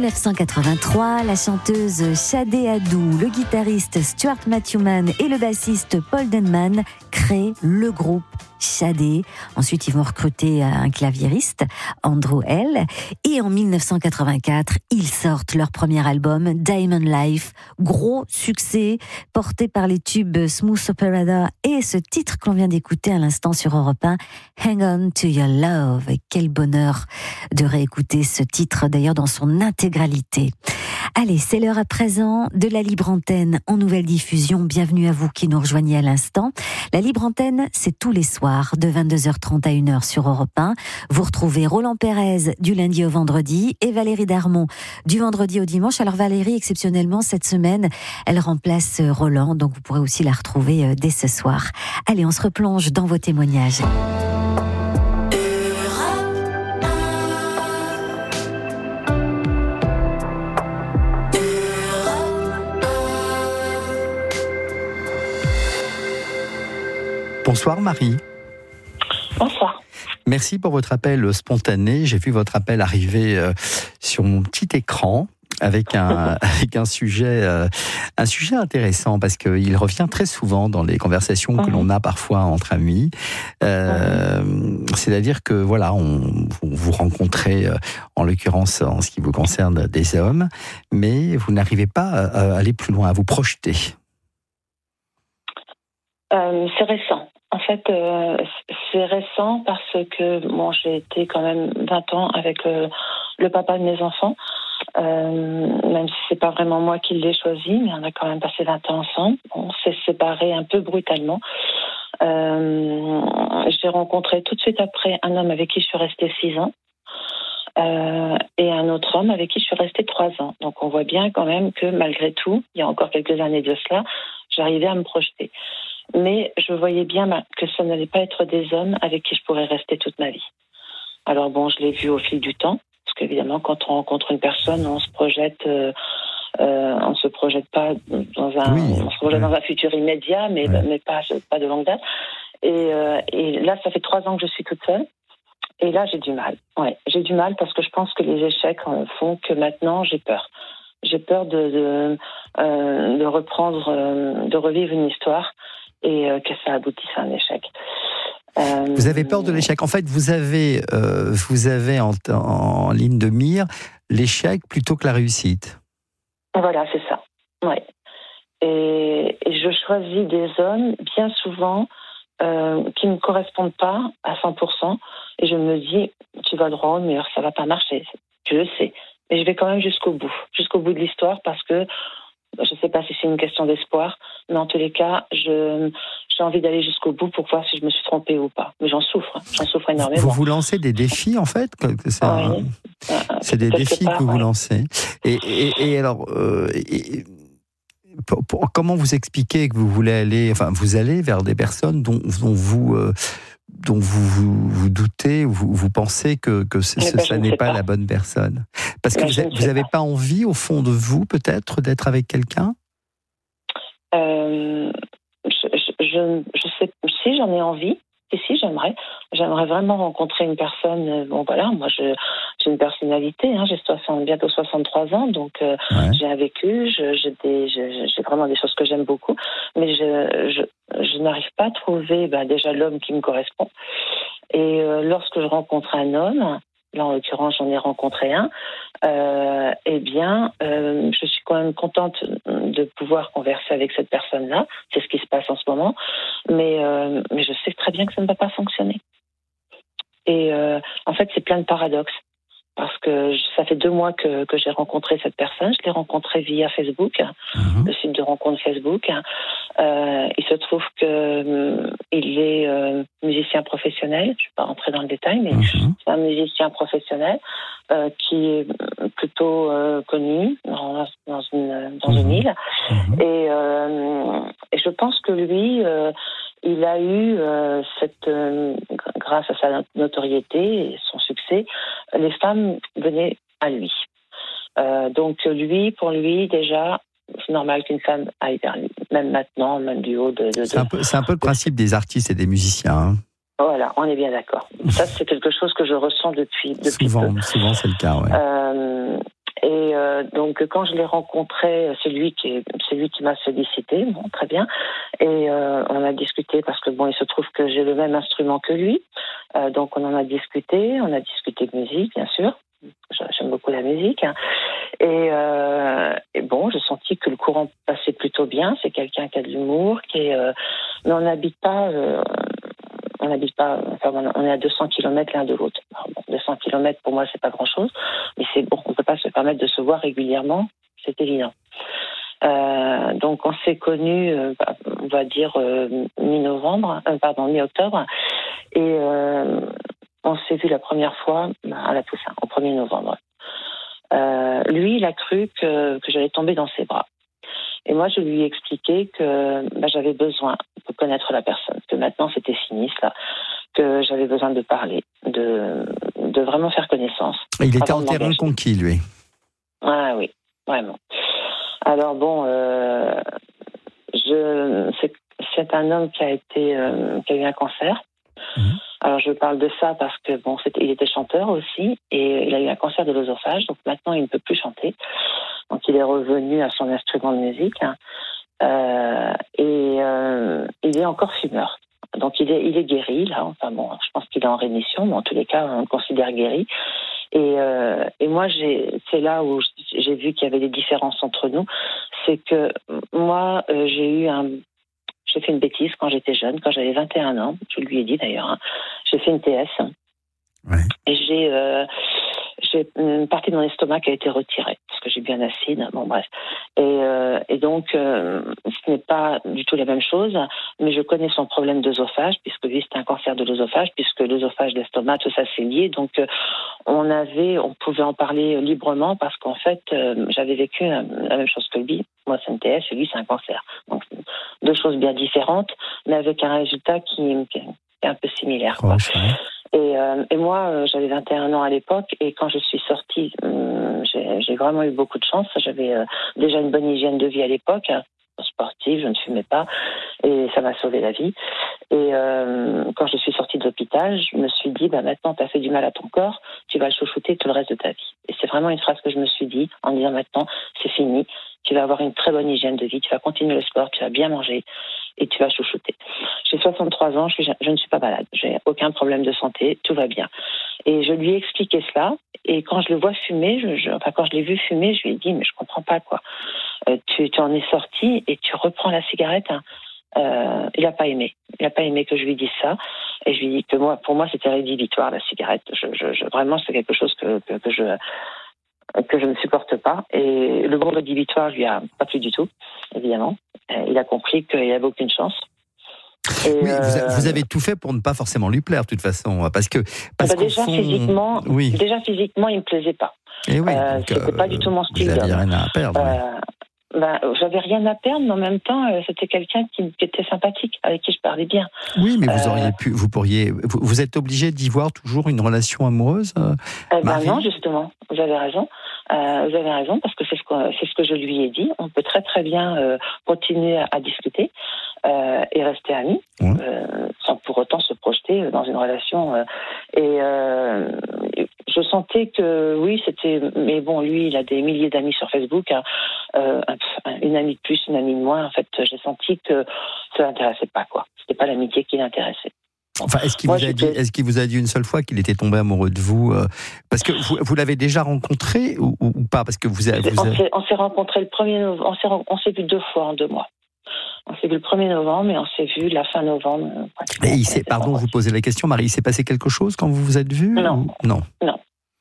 dix-neuf cent quatre-vingt-trois, la chanteuse Shadé Adou, le guitariste Stuart Matthewman et le bassiste Paul Denman créent le groupe Shadé. Ensuite, ils vont recruter un claviériste, Andrew L. Et en dix-neuf cent quatre-vingt-quatre, ils sortent leur premier album, Diamond Life. Gros succès, porté par les tubes Smooth Operator et ce titre qu'on vient d'écouter à l'instant sur Europe un, Hang On To Your Love. Et quel bonheur de réécouter ce titre, d'ailleurs dans son intégralité. Allez, c'est l'heure à présent de la Libre Antenne en nouvelle diffusion. Bienvenue à vous qui nous rejoignez à l'instant. La Libre Antenne, c'est tous les soirs de vingt-deux heures trente à une heure sur Europe un. Vous retrouvez Roland Pérez du lundi au vendredi et Valérie Darmon du vendredi au dimanche. Alors Valérie, exceptionnellement, cette semaine, elle remplace Roland, donc vous pourrez aussi la retrouver dès ce soir. Allez, on se replonge dans vos témoignages. Bonsoir Marie. Bonsoir. Merci pour votre appel spontané. J'ai vu votre appel arriver euh, sur mon petit écran avec un, avec un sujet, euh, un sujet intéressant parce qu'il revient très souvent dans les conversations mmh. que l'on a parfois entre amis. Euh, mmh. C'est-à-dire que voilà, on, vous, vous rencontrez, euh, en l'occurrence en ce qui vous concerne, des hommes, mais vous n'arrivez pas à, à aller plus loin, à vous projeter. Euh, c'est récent. En fait, euh, c'est récent parce que bon, j'ai été quand même vingt ans avec euh, le papa de mes enfants, euh, même si c'est pas vraiment moi qui l'ai choisi, mais on a quand même passé vingt ans ensemble. On s'est séparés un peu brutalement. Euh, j'ai rencontré tout de suite après un homme avec qui je suis restée six ans. Euh, et un autre homme avec qui je suis restée trois ans. Donc on voit bien quand même que malgré tout, il y a encore quelques années de cela, j'arrivais à me projeter. Mais je voyais bien que ça n'allait pas être des hommes avec qui je pourrais rester toute ma vie. Alors bon, je l'ai vu au fil du temps, parce qu'évidemment, quand on rencontre une personne, on se projette, euh, euh, on se projette pas dans un, oui, on se projette oui. dans un futur immédiat, mais oui. mais pas pas de longue date. Et, euh, et là, ça fait trois ans que je suis toute seule. Et là, j'ai du mal. Ouais, j'ai du mal parce que je pense que les échecs font que maintenant, j'ai peur. J'ai peur de de, euh, de reprendre, euh, de revivre une histoire et euh, que ça aboutisse à un échec. Euh, vous avez peur de l'échec. En fait, vous avez, euh, vous avez en, en ligne de mire l'échec plutôt que la réussite. Voilà, c'est ça. Ouais. Et, et je choisis des hommes bien souvent euh, qui ne me correspondent pas à cent pour cent. Et je me dis, tu vas droit au mur, ça va pas marcher. Je le sais. Mais je vais quand même jusqu'au bout, jusqu'au bout de l'histoire parce que je ne sais pas si c'est une question d'espoir, mais en tous les cas, je, j'ai envie d'aller jusqu'au bout pour voir si je me suis trompée ou pas. Mais j'en souffre, j'en souffre énormément. Vous vous lancez des défis, en fait c'est, un, oui. c'est des défis part, que vous ouais. lancez. Et, et, et alors, euh, et, pour, pour, comment vous expliquez que vous voulez aller, enfin, vous allez vers des personnes dont, dont vous... Euh, dont vous, vous, vous doutez, vous, vous pensez que, que ce, ben, ça n'est pas, pas la bonne personne. Parce que ben, vous n'avez pas. pas envie, au fond de vous, peut-être, d'être avec quelqu'un euh, je, je, je, je sais, si j'en ai envie, et si j'aimerais, j'aimerais vraiment rencontrer une personne. Bon voilà, moi je, j'ai une personnalité, hein, j'ai soixante, bientôt soixante-trois ans, donc euh, ouais. j'ai un vécu, je, j'ai, des, je, j'ai vraiment des choses que j'aime beaucoup, mais je, je, je n'arrive pas à trouver ben, déjà l'homme qui me correspond. Et euh, lorsque je rencontre un homme, là en l'occurrence j'en ai rencontré un, euh, eh bien euh, je suis quand même contente de pouvoir converser avec cette personne-là, c'est ce qui se passe en ce moment, mais, euh, mais je sais très bien que ça ne va pas fonctionner. Et euh, en fait c'est plein de paradoxes, parce que ça fait deux mois que, que j'ai rencontré cette personne, je l'ai rencontrée via Facebook, mmh. le site de rencontre Facebook. Euh, il se trouve qu'il euh, est euh, musicien professionnel, je ne vais pas rentrer dans le détail, mais mmh. c'est un musicien professionnel euh, qui est plutôt euh, connu dans, dans, une, dans mmh. une île. Mmh. Et, euh, et je pense que lui, euh, il a eu, euh, cette, euh, grâce à sa notoriété et son succès, les femmes venaient à lui. Euh, donc lui, pour lui, déjà, c'est normal qu'une femme aille vers lui, même maintenant, même du haut de... de c'est, un peu, c'est un peu le principe des artistes et des musiciens. Hein. Voilà, on est bien d'accord. Ça, c'est quelque chose que je ressens depuis, depuis souvent, peu. Souvent, c'est le cas, ouais. Euh, Et euh, donc quand je l'ai rencontré, c'est lui qui, c'est lui qui m'a sollicité, bon, très bien. Et euh, on a discuté parce que bon, il se trouve que j'ai le même instrument que lui, euh, donc on en a discuté, on a discuté de musique, bien sûr. J'aime beaucoup la musique. Et, euh, et bon, j'ai senti que le courant passait plutôt bien. C'est quelqu'un qui a de l'humour, qui est, euh, mais on n'habite pas, euh, on n'habite pas, enfin, on est à deux cents kilomètres l'un de l'autre. Alors, bon, deux cents kilomètres pour moi c'est pas grand chose, mais c'est bon, on peut pas se permettre de se voir régulièrement, c'est évident. Euh, donc on s'est connus, euh, on va dire euh, mi-novembre, euh, pardon mi-octobre, et euh, on s'est vu la première fois à la Toussaint, au premier novembre. Euh, lui, il a cru que, que j'allais tomber dans ses bras. Et moi, je lui ai expliqué que bah, j'avais besoin de connaître la personne, que maintenant c'était fini, ça, que j'avais besoin de parler, de, de vraiment faire connaissance. Il était en terrain conquis, lui. Ah oui, vraiment. Alors bon, euh, je, c'est, c'est un homme qui a été, euh, qui a eu un cancer. Mmh. Alors je parle de ça parce que bon, c'était, il était chanteur aussi et il a eu un cancer de l'œsophage, donc maintenant il ne peut plus chanter. Donc il est revenu à son instrument de musique hein, euh, et euh, il est encore fumeur. Donc il est, il est guéri là. Enfin bon, je pense qu'il est en rémission, mais en tous les cas on le considère guéri. Et, euh, et moi j'ai, c'est là où j'ai vu qu'il y avait des différences entre nous. C'est que moi euh, j'ai eu un J'ai fait une bêtise quand j'étais jeune, quand j'avais vingt et un ans, je lui ai dit d'ailleurs, hein. J'ai fait une T S ouais. Et j'ai, euh, j'ai une partie de mon estomac qui a été retirée parce que j'ai bu un acide, bon bref. Et, euh, et donc, euh, ce n'est pas du tout la même chose, mais je connais son problème d'œsophage puisque lui c'était un cancer de l'œsophage, puisque l'œsophage, l'estomac, tout ça c'est lié. Donc, euh, on avait, on pouvait en parler librement parce qu'en fait, euh, j'avais vécu la, la même chose que lui. Moi c'est une T S et lui c'est un cancer. Donc, deux choses bien différentes, mais avec un résultat qui, qui est un peu similaire. Quoi. Oh, et, euh, et moi, euh, j'avais vingt et un ans à l'époque, et quand je suis sortie, euh, j'ai, j'ai vraiment eu beaucoup de chance. J'avais euh, déjà une bonne hygiène de vie à l'époque, hein, sportive, je ne fumais pas, et ça m'a sauvé la vie. Et euh, quand je suis sortie de l'hôpital, je me suis dit, bah, maintenant, tu as fait du mal à ton corps, tu vas le chouchouter tout le reste de ta vie. Et c'est vraiment une phrase que je me suis dit, en disant maintenant, c'est fini. Tu vas avoir une très bonne hygiène de vie, tu vas continuer le sport, tu vas bien manger et tu vas chouchouter. J'ai soixante-trois ans, je, suis, je ne suis pas malade, j'ai aucun problème de santé, tout va bien. Et je lui ai expliqué cela, et quand je le vois fumer, je, je, enfin quand je l'ai vu fumer, je lui ai dit, mais je comprends pas quoi. Euh, tu, tu en es sorti et tu reprends la cigarette. Hein. Euh, il n'a pas aimé. Il n'a pas aimé que je lui dise ça. Et je lui ai dit que moi, pour moi, c'était rédhibitoire la cigarette. Je, je, je, vraiment, c'est quelque chose que, que, que je que je ne supporte pas. Et le mot rédhibitoire lui a pas plu du tout, évidemment. Il a compris qu'il n'avait aucune chance. Et oui, euh... vous avez tout fait pour ne pas forcément lui plaire, de toute façon, parce que parce bah déjà fond... physiquement, oui. déjà physiquement, il me plaisait pas. Et oui, euh, donc, c'était euh, pas du tout mon style. Vous n'aviez rien à perdre. Euh, Ben, j'avais rien à perdre, mais en même temps, euh, c'était quelqu'un qui, qui était sympathique, avec qui je parlais bien. Oui, mais vous euh, auriez pu, vous pourriez, vous, vous êtes obligé d'y voir toujours une relation amoureuse. Euh, euh, ben non, justement, vous avez raison. Euh, vous avez raison parce que c'est ce que c'est ce que je lui ai dit. On peut très très bien euh, continuer à, à discuter euh, et rester amis, ouais. euh, sans pour autant se projeter dans une relation. Euh, et euh, je sentais que oui, c'était. Mais bon, lui, il a des milliers d'amis sur Facebook. Hein, euh, une amie de plus, une amie de moins. En fait, j'ai senti que ça l'intéressait pas, quoi. C'était pas l'amitié qui l'intéressait. Enfin, est-ce qu'il, Moi, vous a dit, est-ce qu'il vous a dit une seule fois qu'il était tombé amoureux de vous euh, Parce que vous, vous l'avez déjà rencontré ou, ou pas Parce que vous, avez, vous on, avez... s'est, on s'est rencontré le premier novembre. On s'est, on s'est vu deux fois en deux mois. On s'est vu le premier novembre et on s'est vu la fin novembre. Et il s'est, pardon, vous posez la question, Marie. Il s'est passé quelque chose quand vous vous êtes vus Non. Ou... Non. Non.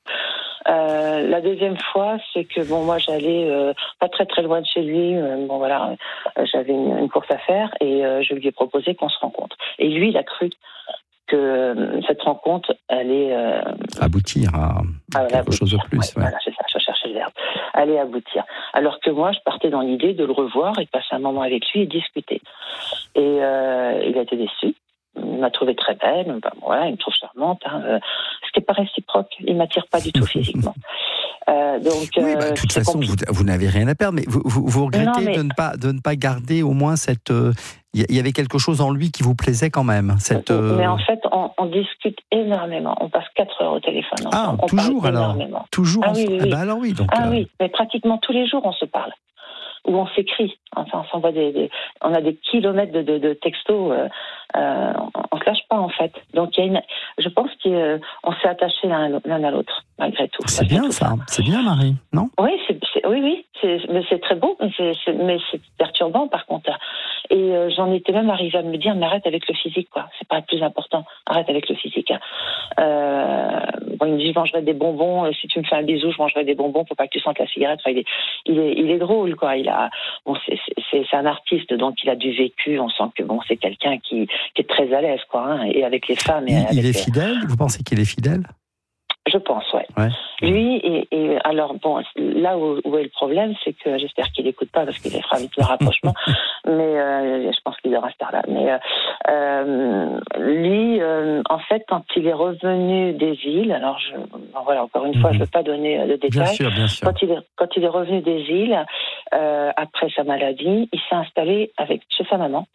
Euh, la deuxième fois, c'est que bon, moi, j'allais euh, pas très très loin de chez lui. Euh, bon voilà, euh, j'avais une, une course à faire et euh, je lui ai proposé qu'on se rencontre. Et lui, il a cru que euh, cette rencontre allait euh, aboutir à ah, quelque aboutir. chose de plus. Ouais, ouais. Voilà, c'est ça. Je cherchais le verbe. Allait aboutir. Alors que moi, je partais dans l'idée de le revoir et de passer un moment avec lui et discuter. Et euh, il a été déçu. Il m'a trouvée très belle, ben, voilà, il me trouve charmante. Hein. Euh, ce qui n'est pas réciproque, il ne m'attire pas du tout physiquement. Euh, donc, oui, bah, de toute façon, vous, vous n'avez rien à perdre, mais vous, vous, vous regrettez non, mais... de, ne pas, de ne pas garder au moins cette, il y avait quelque chose en lui qui vous plaisait quand même. Cette, euh... Mais en fait, on, on discute énormément. On passe quatre heures au téléphone. Ah, on toujours alors Toujours ah, oui, oui, oui. Ah, bah alors oui, donc, ah euh... oui, mais pratiquement tous les jours, on se parle. Ou on s'écrit. Enfin, on s'envoie des, des, on a des kilomètres de, de, de textos. Euh, euh, on se lâche pas en fait. Donc il y a une, je pense qu'on s'est attachés l'un, l'un à l'autre malgré tout. C'est bien ça. ça. C'est bien, Marie, non ? Oui, c'est, c'est, oui, oui. C'est, mais c'est très beau, mais c'est, c'est, mais c'est perturbant par contre. Et euh, j'en étais même arrivée à me dire, mais arrête avec le physique, quoi. C'est pas le plus important. Arrête avec le physique. Hein. Euh, bon, il me dit, je mangerai des bonbons. Si tu me fais un bisou, je mangerai des bonbons. Faut pas que tu sentes la cigarette. Enfin, il est, il est, il est drôle, quoi. Il a, bon, c'est, c'est, c'est un artiste, donc il a du vécu. On sent que bon, c'est quelqu'un qui, qui est très à l'aise, quoi. Hein, et avec les femmes. Et il, avec il est les... fidèle. Vous pensez qu'il est fidèle ? Je pense, ouais. ouais. Lui, et, et alors, bon, là où, où est le problème, c'est que j'espère qu'il n'écoute pas parce qu'il fera vite le rapprochement, mais euh, je pense qu'il doit rester là. Mais euh, euh, lui, euh, en fait, quand il est revenu des îles, alors, je, bon, voilà, encore une fois, mm-hmm. je ne veux pas donner de détails. Bien sûr, bien sûr. Quand il est, quand il est revenu des îles, euh, après sa maladie, il s'est installé avec, chez sa maman,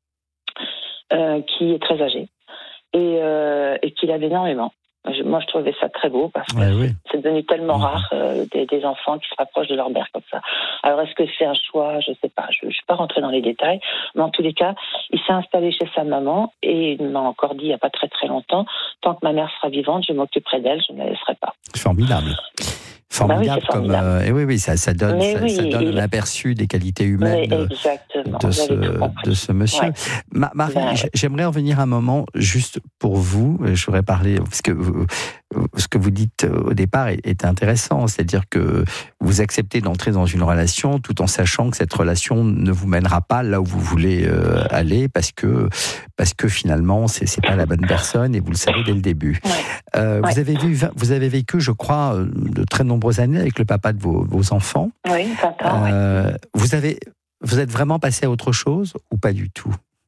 euh, qui est très âgée, et, euh, et qui l'aime énormément. Moi, je trouvais ça très beau parce que ouais, oui. c'est devenu tellement mmh. rare euh, des, des enfants qui se rapprochent de leur mère comme ça. Alors, est-ce que c'est un choix ? Je ne sais pas. Je ne suis pas rentrée dans les détails. Mais en tous les cas, il s'est installé chez sa maman et il m'a encore dit il n'y a pas très très longtemps, tant que ma mère sera vivante, je m'occuperai d'elle, je ne la laisserai pas. Formidable. Formidable, bah oui, comme formidable. Euh, et oui oui ça, ça donne ça, oui, ça donne il... un aperçu des qualités humaines de, de ce de ce monsieur. Ouais. Ma, Marie, ben, j'aimerais revenir un moment juste pour vous. Je voudrais parler parce que vous, ce que vous dites au départ est, est intéressant, c'est-à-dire que vous acceptez d'entrer dans une relation tout en sachant que cette relation ne vous mènera pas là où vous voulez euh, aller parce que parce que finalement c'est c'est pas la bonne personne et vous le savez dès le début. Ouais. Euh, ouais. Vous avez vu vous avez vécu, je crois, de très nombreuses années avec le papa de vos, vos enfants. Oui, vingt ans. Euh, oui. Vous avez, vous êtes vraiment passé à autre chose ou pas du tout, Marie ?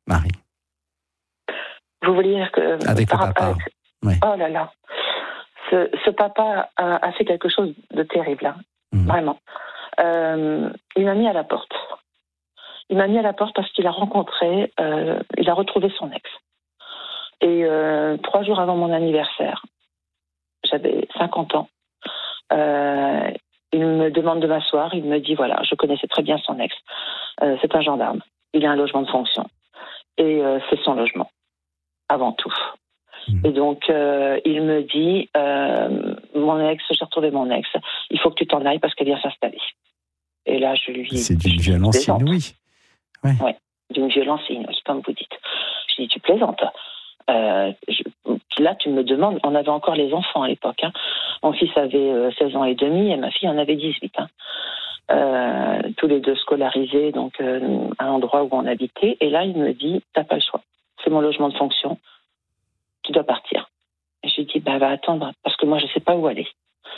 Vous voulez dire que avec le papa. Avec... Oui. Oh là là, ce, ce papa a, a fait quelque chose de terrible, hein. Mmh. Vraiment. Euh, il m'a mis à la porte. Il m'a mis à la porte parce qu'il a rencontré, euh, il a retrouvé son ex. Et euh, trois jours avant mon anniversaire, j'avais cinquante ans. Euh, il me demande de m'asseoir, il me dit voilà, je connaissais très bien son ex, euh, c'est un gendarme, il a un logement de fonction et euh, c'est son logement avant tout. Mmh. Et donc euh, il me dit euh, mon ex, j'ai retrouvé mon ex, il faut que tu t'en ailles parce qu'elle vient s'installer. Et là je lui c'est d'une violence inouïe. Oui, ouais, d'une violence inouïe comme vous dites. Je dis tu plaisantes. Euh, je, là, tu me demandes, on avait encore les enfants à l'époque. Hein. Mon fils avait euh, seize ans et demi et ma fille en avait dix-huit. Hein. Euh, tous les deux scolarisés, donc euh, à l'endroit où on habitait. Et là, il me dit, t'as pas le choix. C'est mon logement de fonction. Tu dois partir. Et je lui dis, bah, va attendre, parce que moi, je sais pas où aller.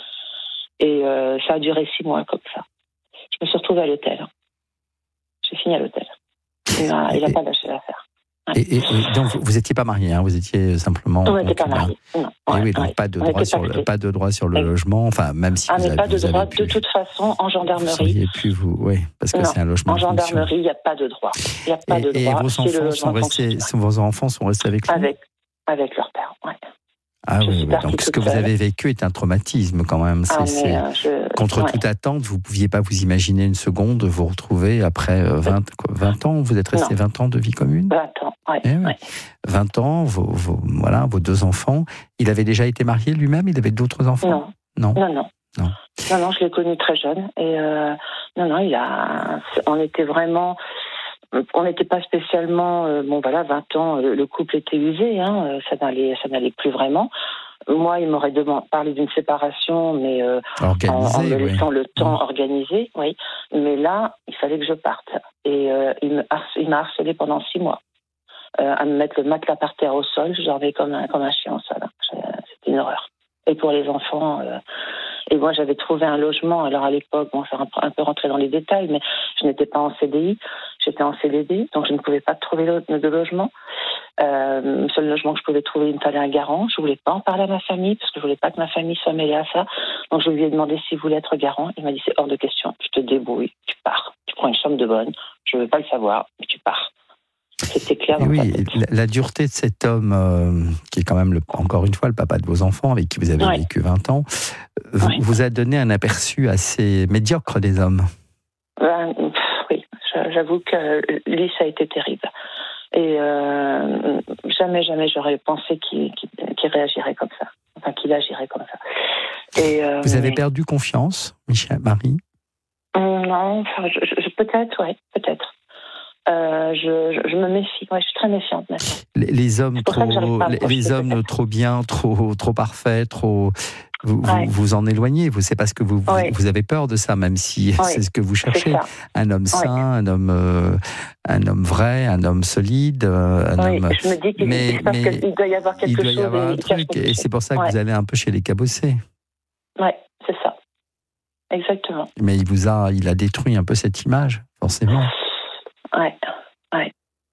Et euh, ça a duré six mois comme ça. Je me suis retrouvée à l'hôtel. Hein. J'ai fini à l'hôtel. Il n'a il a pas lâché l'affaire. Et, et, et donc vous n'étiez pas marié, hein, vous étiez simplement. On n'était pas mariés. Non. Et ouais, oui, donc ouais. pas de droit sur le, pas de droit sur le logement, enfin même si ah, vous mais avez, pas de vous droit pu, de toute façon en gendarmerie. Vous pu vous, oui, parce que non, c'est un logement. En gendarmerie, il n'y a pas de droit. Il y a pas et, de droit. Et vos enfants sont restés, vos enfants sont restés avec lui. Avec, avec leur père, ouais. Ah je oui, oui. Donc ce que vous avez vécu est un traumatisme quand même. C'est, ah, c'est... Euh, je... Contre ouais. toute attente, vous ne pouviez pas vous imaginer une seconde vous retrouver après vingt, vingt ans. Vous êtes resté non. vingt ans de vie commune. vingt ans, oui. Eh oui. Ouais. vingt ans, vos, vos, voilà, vos deux enfants. Il avait déjà été marié lui-même. Il avait d'autres enfants. Non, non, non. non. Non, non, non je l'ai connu très jeune. Et euh, non, non, il a. On était vraiment. On n'était pas spécialement, euh, bon voilà, vingt ans, le, le couple était usé, hein, ça n'allait, ça n'allait plus vraiment. Moi, il m'aurait demandé, parlé d'une séparation, mais euh, organisé, en, en me laissant oui. le temps mmh. organisé, oui. Mais là, il fallait que je parte. Et euh, il, me harce, il m'a harcelé pendant six mois, euh, à me mettre le matelas par terre au sol, je dormais comme un, comme un chien au sol. C'était une horreur. Et pour les enfants... Euh, Et moi, j'avais trouvé un logement. Alors, à l'époque, bon, ça va un peu rentrer dans les détails, mais je n'étais pas en C D I. J'étais en C D D, donc je ne pouvais pas trouver de logement. Euh, le seul logement que je pouvais trouver, il me fallait un garant. Je ne voulais pas en parler à ma famille, parce que je ne voulais pas que ma famille soit mêlée à ça. Donc, je lui ai demandé s'il voulait être garant. Il m'a dit, c'est hors de question. Tu te débrouilles, tu pars. Tu prends une chambre de bonne. Je ne veux pas le savoir, mais tu pars. C'était clair. Et oui, la, la dureté de cet homme, euh, qui est quand même, le, encore une fois, le papa de vos enfants, avec qui vous avez ouais. vécu vingt ans, vous, ouais. vous a donné un aperçu assez médiocre des hommes. Ben, pff, oui, j'avoue que lui, ça a été terrible. Et euh, jamais, jamais j'aurais pensé qu'il, qu'il, qu'il réagirait comme ça. Enfin, qu'il agirait comme ça. Et, euh, vous avez perdu confiance, Michel, Marie ? Non, enfin, je, je, peut-être, oui, peut-être. Euh, je, je, je me méfie, ouais, je suis très méfiante maintenant. Les, les hommes trop, les, les hommes peut-être. trop bien, trop, trop parfaits, trop. Vous, ouais. vous vous en éloignez. Vous, c'est parce que vous, ouais. vous, vous avez peur de ça, même si ouais. c'est ce que vous cherchez. Un homme sain, ouais. un homme, euh, un homme vrai, un homme solide, un ouais. homme. Je me dis qu'il mais, mais qu'il doit y avoir quelque il doit y chose. Avoir un truc, et c'est pour ça que ouais. vous allez un peu chez les cabossés. Ouais, c'est ça. Exactement. Mais il vous a, il a détruit un peu cette image, forcément. Ouais, ouais.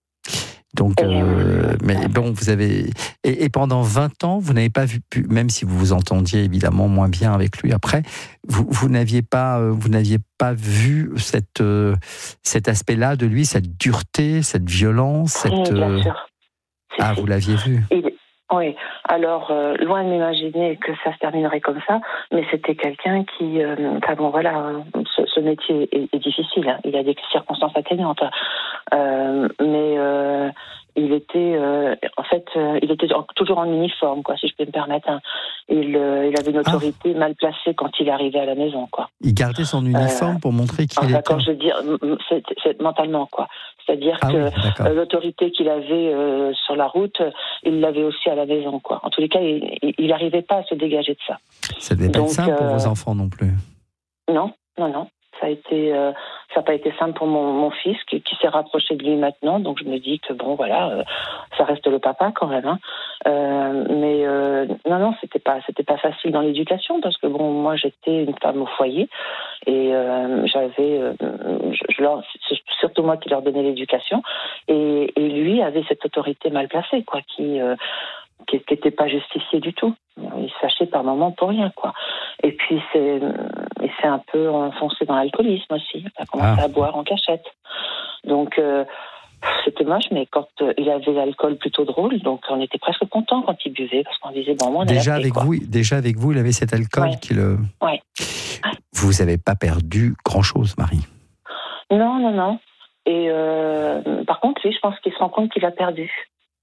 Donc, euh, mais bon, vous avez et, et pendant vingt ans, vous n'avez pas vu, même si vous vous entendiez évidemment moins bien avec lui après, vous, vous n'aviez pas, vous n'aviez pas vu cette, euh, cet aspect-là de lui, cette dureté, cette violence, cette. Oui, bien sûr. C'est, ah, vous l'aviez vu. Il... Oui, alors euh, loin de m'imaginer que ça se terminerait comme ça, mais c'était quelqu'un qui, euh, enfin bon voilà, ce, ce métier est, est difficile, hein, il y a des circonstances atténuantes, euh, mais euh, il était, euh, en fait, euh, il était toujours en uniforme, quoi, si je peux me permettre. Hein. Il, euh, il avait une autorité ah. mal placée quand il arrivait à la maison, quoi. Il gardait son uniforme euh, pour montrer qu'il enfin, était. Quand je veux dire, c'est, c'est mentalement, quoi. C'est-à-dire ah que oui, l'autorité qu'il avait euh, sur la route, il l'avait aussi à la maison, quoi. En tous les cas, il n'arrivait pas à se dégager de ça. Ça devait pas Donc, être simple euh, pour vos enfants non plus. Non, non, non. Ça a été, euh, ça n'a pas été simple pour mon, mon fils qui, qui s'est rapproché de lui maintenant. Donc je me dis que bon, voilà, euh, ça reste le papa quand même. Hein. Euh, mais euh, non, non, c'était pas, c'était pas facile dans l'éducation parce que bon, moi j'étais une femme au foyer et euh, j'avais, euh, je, je leur, c'est surtout moi qui leur donnais l'éducation et, et lui avait cette autorité mal placée, quoi, qui euh, qui n'était pas justifié du tout. Il se fâchait par moments pour rien, quoi. Et puis, c'est, il s'est un peu enfoncé dans l'alcoolisme aussi. Il a commencé ah. à boire en cachette. Donc, euh, c'était moche, mais quand euh, il avait l'alcool plutôt drôle, donc on était presque content quand il buvait, parce qu'on disait, bon, moi, on est déjà, là, avec quoi. vous, déjà avec vous, il avait cet alcool ouais. qui le... Ouais. Vous n'avez pas perdu grand-chose, Marie. Non, non, non. Et euh, par contre, lui, je pense qu'il se rend compte qu'il a perdu.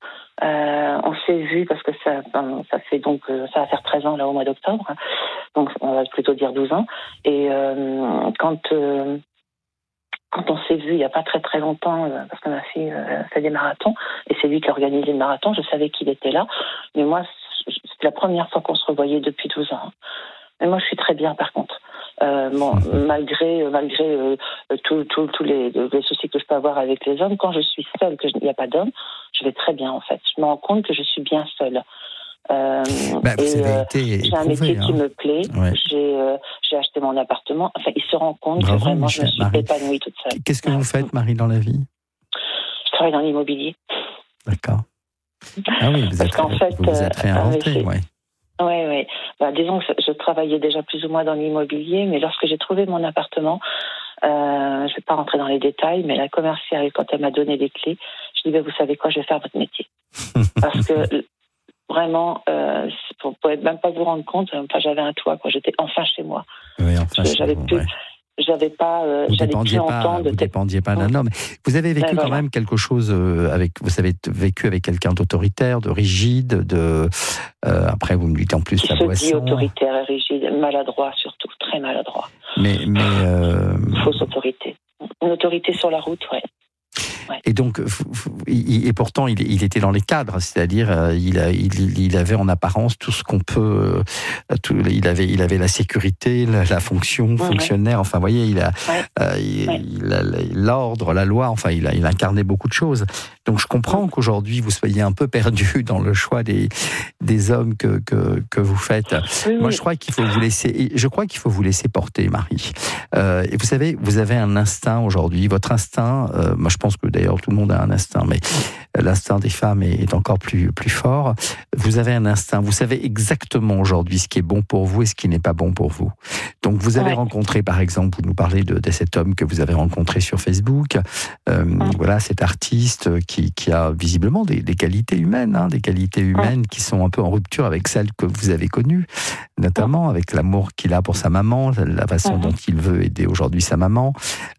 Euh, on s'est vu parce que ça, ça fait donc ça va faire treize ans là au mois d'octobre, hein, donc on va plutôt dire douze ans. Et euh, quand euh, quand on s'est vu il y a pas très très longtemps, euh, parce que ma fille euh, fait des marathons et c'est lui qui a organisé le marathon, je savais qu'il était là, mais moi c'était la première fois qu'on se revoyait depuis douze ans. Mais moi je suis très bien par contre. Euh, bon, malgré malgré euh, tous tout, tout les, les soucis que je peux avoir avec les hommes, quand je suis seule, qu'il n'y a pas d'hommes, je vais très bien en fait. Je me rends compte que je suis bien seule. Euh, bah, vous et, avez euh, été j'ai éprouvé, un métier hein. qui me plaît. Ouais. J'ai, euh, j'ai acheté mon appartement. Enfin, il se rend compte Bravo, que vraiment Michel, je me suis Marie. épanouie toute seule. Qu'est-ce que vous faites, Marie, dans la vie ? Je travaille dans l'immobilier. D'accord. Ah oui, vous êtes, fait, vous vous êtes réinventé, oui. Oui, oui. Bah, disons que je travaillais déjà plus ou moins dans l'immobilier, mais lorsque j'ai trouvé mon appartement, euh, je ne vais pas rentrer dans les détails, mais la commerciale, quand elle m'a donné les clés, je dis, bah, vous savez quoi, je vais faire votre métier. Parce que vraiment, euh, vous ne pouvez même pas vous rendre compte, enfin, j'avais un toit, quoi. J'étais enfin chez moi. Oui, enfin je, chez j'avais vous, plus... ouais. J'avais pas, euh, vous j'avais dépendiez plus pas, entendre de vous dépendiez pas d'un homme. Vous avez vécu ben, quand voilà. même quelque chose avec, vous avez vécu avec quelqu'un d'autoritaire, de rigide, de. Euh, après, vous me dites en plus qui la se boisson. Dit autoritaire et rigide, maladroit surtout, très maladroit. Mais, mais. Euh... Fausse autorité. Une autorité sur la route, ouais. Ouais. Et donc, et pourtant, il, il était dans les cadres, c'est-à-dire, il, a, il, il avait en apparence tout ce qu'on peut. Tout, il avait, il avait la sécurité, la, la fonction ouais, fonctionnaire. Ouais. Enfin, vous voyez, il a, ouais. euh, il, ouais. il a l'ordre, la loi. Enfin, il a, il incarnait beaucoup de choses. Donc, je comprends ouais. qu'aujourd'hui vous soyez un peu perdu dans le choix des des hommes que que, que vous faites. Oui, Moi, oui. je crois qu'il faut vous laisser. Je crois qu'il faut vous laisser porter, Marie. Euh, et vous savez, vous avez un instinct aujourd'hui. Votre instinct. Euh, moi, je pense que d'ailleurs tout le monde a un instinct, mais l'instinct des femmes est encore plus, plus fort. Vous avez un instinct, vous savez exactement aujourd'hui ce qui est bon pour vous et ce qui n'est pas bon pour vous. Donc vous avez ouais. rencontré, par exemple, vous nous parlez de, de cet homme que vous avez rencontré sur Facebook, euh, ouais. voilà, cet artiste qui, qui a visiblement des, des qualités humaines, hein, des qualités humaines ouais. qui sont un peu en rupture avec celles que vous avez connues, notamment ouais. avec l'amour qu'il a pour sa maman, la façon ouais. dont il veut aider aujourd'hui sa maman.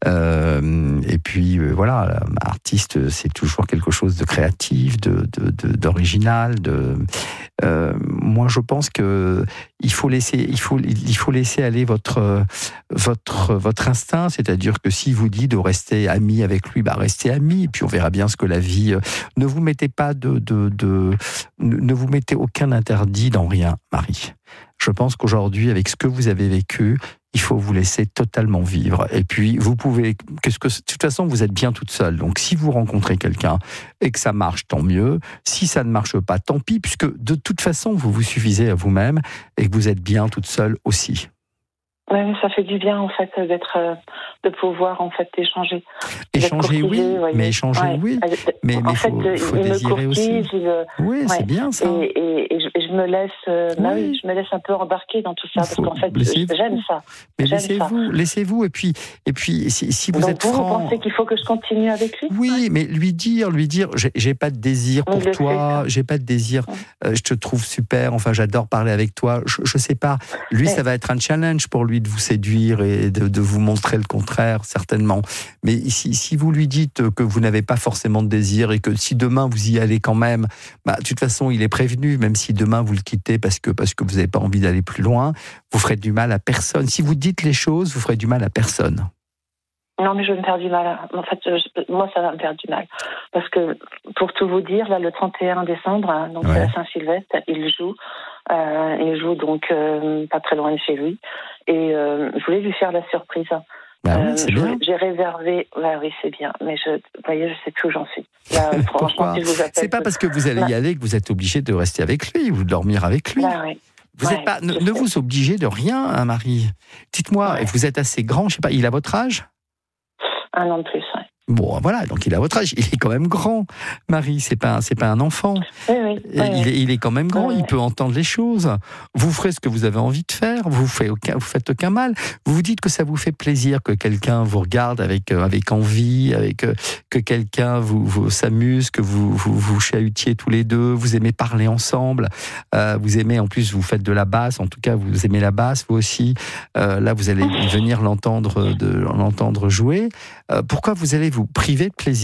Euh, et puis euh, voilà, artiste, c'est toujours quelque chose de créatif, de, de, de, d'original. De, euh, moi, je pense que il faut laisser, il faut, il faut laisser aller votre, votre, votre instinct. C'est-à-dire que si vous dit de rester ami avec lui, bah restez ami. Et puis on verra bien ce que la vie. Ne vous mettez pas de, de, de ne vous mettez aucun interdit dans rien, Marie. Je pense qu'aujourd'hui, avec ce que vous avez vécu, il faut vous laisser totalement vivre. Et puis, vous pouvez... Qu'est-ce que, de toute façon, vous êtes bien toute seule. Donc, si vous rencontrez quelqu'un et que ça marche, tant mieux. Si ça ne marche pas, tant pis, puisque de toute façon, vous vous suffisez à vous-même et que vous êtes bien toute seule aussi. Oui, ça fait du bien, en fait, d'être, de pouvoir, en fait, échanger. Échanger, oui, voyez. mais échanger, ouais. oui. Mais il faut, faut il désirer me aussi. Il, oui, ouais. c'est bien, ça. Et, et, et, je, et je me laisse, euh, oui. bah oui, je me laisse un peu embarquer dans tout ça, faut, parce qu'en fait, j'aime ça. Mais j'aime laissez-vous, ça. laissez-vous, et puis, et puis si, si vous Donc êtes vous, franc... vous pensez qu'il faut que je continue avec lui? Oui, ouais. mais lui dire, lui dire, j'ai, j'ai pas de désir pour oui, toi, j'ai pas de désir, euh, je te trouve super, enfin, j'adore parler avec toi, je, je sais pas. Lui, mais... ça va être un challenge pour lui de vous séduire et de, de vous montrer le contraire, certainement. Mais si, si vous lui dites que vous n'avez pas forcément de désir et que si demain vous y allez quand même, bah, de toute façon, il est prévenu, même si demain vous le quittez parce que, parce que vous n'avez pas envie d'aller plus loin, vous ferez du mal à personne. Si vous dites les choses, vous ferez du mal à personne. Non, mais je vais me faire du mal. En fait, je, moi, ça va me faire du mal. Parce que, pour tout vous dire, là, le trente et un décembre, hein, donc ouais. c'est la Saint-Sylvestre, il joue. Euh, il joue donc euh, pas très loin de chez lui. Et euh, je voulais lui faire la surprise. Bah oui, c'est euh, bien. J'ai réservé. Ouais, oui, c'est bien. Mais je, vous voyez, je sais plus où j'en suis. Là, franchement, si je vous appelle, c'est pas parce que vous allez y aller que vous êtes obligé de rester avec lui ou de dormir avec lui. Bah, oui. Vous ouais, êtes pas, ne, ne vous obligez de rien, hein, Marie. Dites-moi, ouais. vous êtes assez grand, je sais pas, il a votre âge? Un an de plus, ouais. Bon, voilà, donc il a votre âge, il est quand même grand, Marie, c'est pas, c'est pas un enfant. Oui, oui. oui il, est, il est quand même grand, oui, il oui. peut entendre les choses. Vous ferez ce que vous avez envie de faire, vous faites aucun, vous faites aucun mal. Vous vous dites que ça vous fait plaisir que quelqu'un vous regarde avec, avec envie, avec, que quelqu'un vous, vous s'amuse, que vous, vous vous chahutiez tous les deux, vous aimez parler ensemble, euh, vous aimez, en plus, vous faites de la basse, en tout cas, vous aimez la basse, vous aussi. Euh, là, vous allez venir l'entendre, de, l'entendre jouer. Euh, pourquoi vous allez vous priver de plaisir?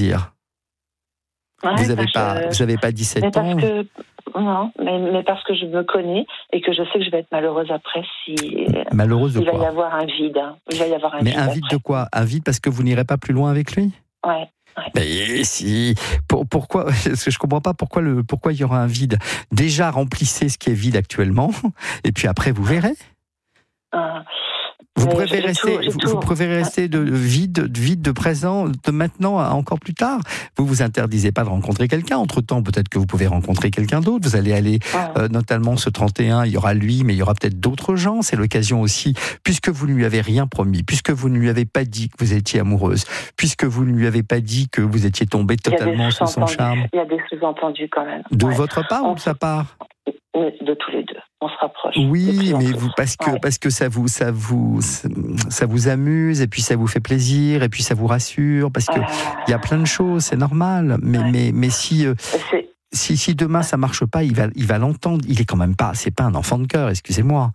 Ouais, vous n'avez pas, je... vous avez pas dix-sept ans. Que... Non, mais, mais parce que je me connais et que je sais que je vais être malheureuse après si. Malheureuse de il quoi? Il va y avoir un vide. Hein. Il va y avoir un mais vide. Mais un vide après. de quoi? Un vide parce que vous n'irez pas plus loin avec lui? Ouais. Ouais. Mais si, pour, pourquoi? Parce que je comprends pas pourquoi le, pourquoi il y aura un vide. Déjà remplissez ce qui est vide actuellement, et puis après vous verrez. Euh... Vous préférez rester, tout, vous, tout. vous préférez rester de vide, de vide de présent, de maintenant à encore plus tard. Vous vous interdisez pas de rencontrer quelqu'un. Entre temps, peut-être que vous pouvez rencontrer quelqu'un d'autre. Vous allez aller, ah. euh, notamment ce trente et un, il y aura lui, mais il y aura peut-être d'autres gens. C'est l'occasion aussi, puisque vous ne lui avez rien promis, puisque vous ne lui avez pas dit que vous étiez amoureuse, puisque vous ne lui avez pas dit que vous étiez tombée totalement sous son charme. Il y a des sous-entendus quand même. De ouais. votre part On... ou de sa part? De tous les deux, on se rapproche. Oui, mais vous parce que ouais. parce que ça vous ça vous ça vous amuse et puis ça vous fait plaisir et puis ça vous rassure parce que il euh... y a plein de choses, c'est normal. Mais ouais. mais mais si euh, si si demain ça marche pas, il va il va l'entendre. Il est quand même pas, c'est pas un enfant de cœur, excusez-moi.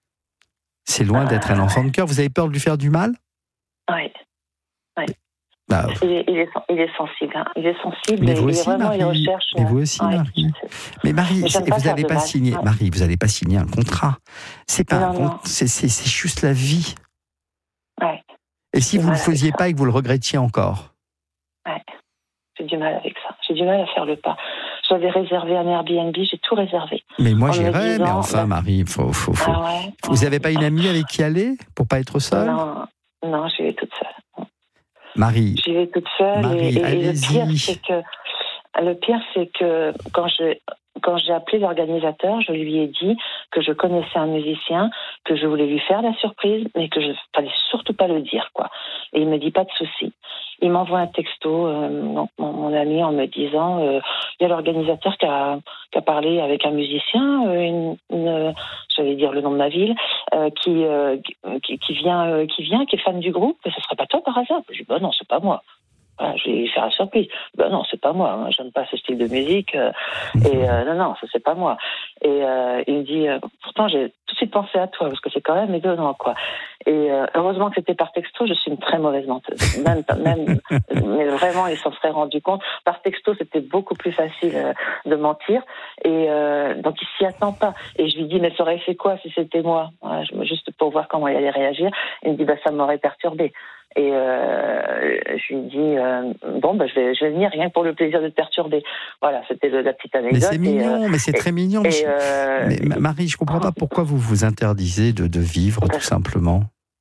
C'est loin euh... d'être un enfant de cœur. Vous avez peur de lui faire du mal? Oui. Oui. Bah, il, est, il, est, il est sensible, hein. il est sensible. Mais vous et aussi, il vraiment, Marie. Il recherche. Mais vous aussi, ouais, Marie. Mais Marie, mais vous n'allez pas, pas signer. Ouais. Marie, vous n'allez pas signer un contrat. C'est pas non, un contrat. C'est, c'est, c'est juste la vie. Ouais. Et si vous ne le faisiez pas et que vous le regrettiez encore? Ouais. J'ai du mal avec ça. J'ai du mal à faire le pas. J'avais réservé un Airbnb, j'ai tout réservé. Mais moi j'irais, disant, mais enfin bah... Marie, faut, faut, faut. Ah ouais, vous n'avez ouais, pas une amie avec qui aller pour pas être seule? Non, non, j'y vais toute seule. Marie. J'y vais toute seule. Marie, et, et le pire, y. c'est que le pire, c'est que quand je quand j'ai appelé l'organisateur, je lui ai dit que je connaissais un musicien, que je voulais lui faire la surprise, mais que je fallait surtout pas le dire, quoi. Et il me dit pas de souci. il m'envoie un texto, euh, mon, mon ami, en me disant, il euh, y a l'organisateur qui a, qui a parlé avec un musicien, euh, une, une, j'allais dire le nom de ma ville, euh, qui, euh, qui, qui vient, euh, qui vient, qui est fan du groupe. Ce serait pas toi par hasard? Je dis, bah non, c'est pas moi. Voilà, je vais lui faire la surprise. Ben non, c'est pas moi. Hein. J'aime pas ce style de musique. Euh, et euh, non, non, ça c'est pas moi. Et euh, il me dit, euh, pourtant j'ai tout de suite pensé à toi parce que c'est quand même étonnant, quoi. Et euh, heureusement que c'était par texto. Je suis une très mauvaise menteuse. Même, même, mais vraiment, il s'en serait rendu compte. Par texto, c'était beaucoup plus facile euh, de mentir. Et euh, donc il s'y attend pas. Et je lui dis, mais ça aurait fait quoi si c'était moi? Voilà, juste pour voir comment il allait réagir. Il me dit, bah ça m'aurait perturbé. Et euh, je lui dis euh, bon bah je vais je vais venir rien que pour le plaisir de te perturber. Voilà, c'était le, la petite anecdote. Mais c'est mignon, et, mais c'est et, très mignon. Et, euh, mais Marie, je comprends pas pourquoi vous vous interdisez de, de vivre tout simplement.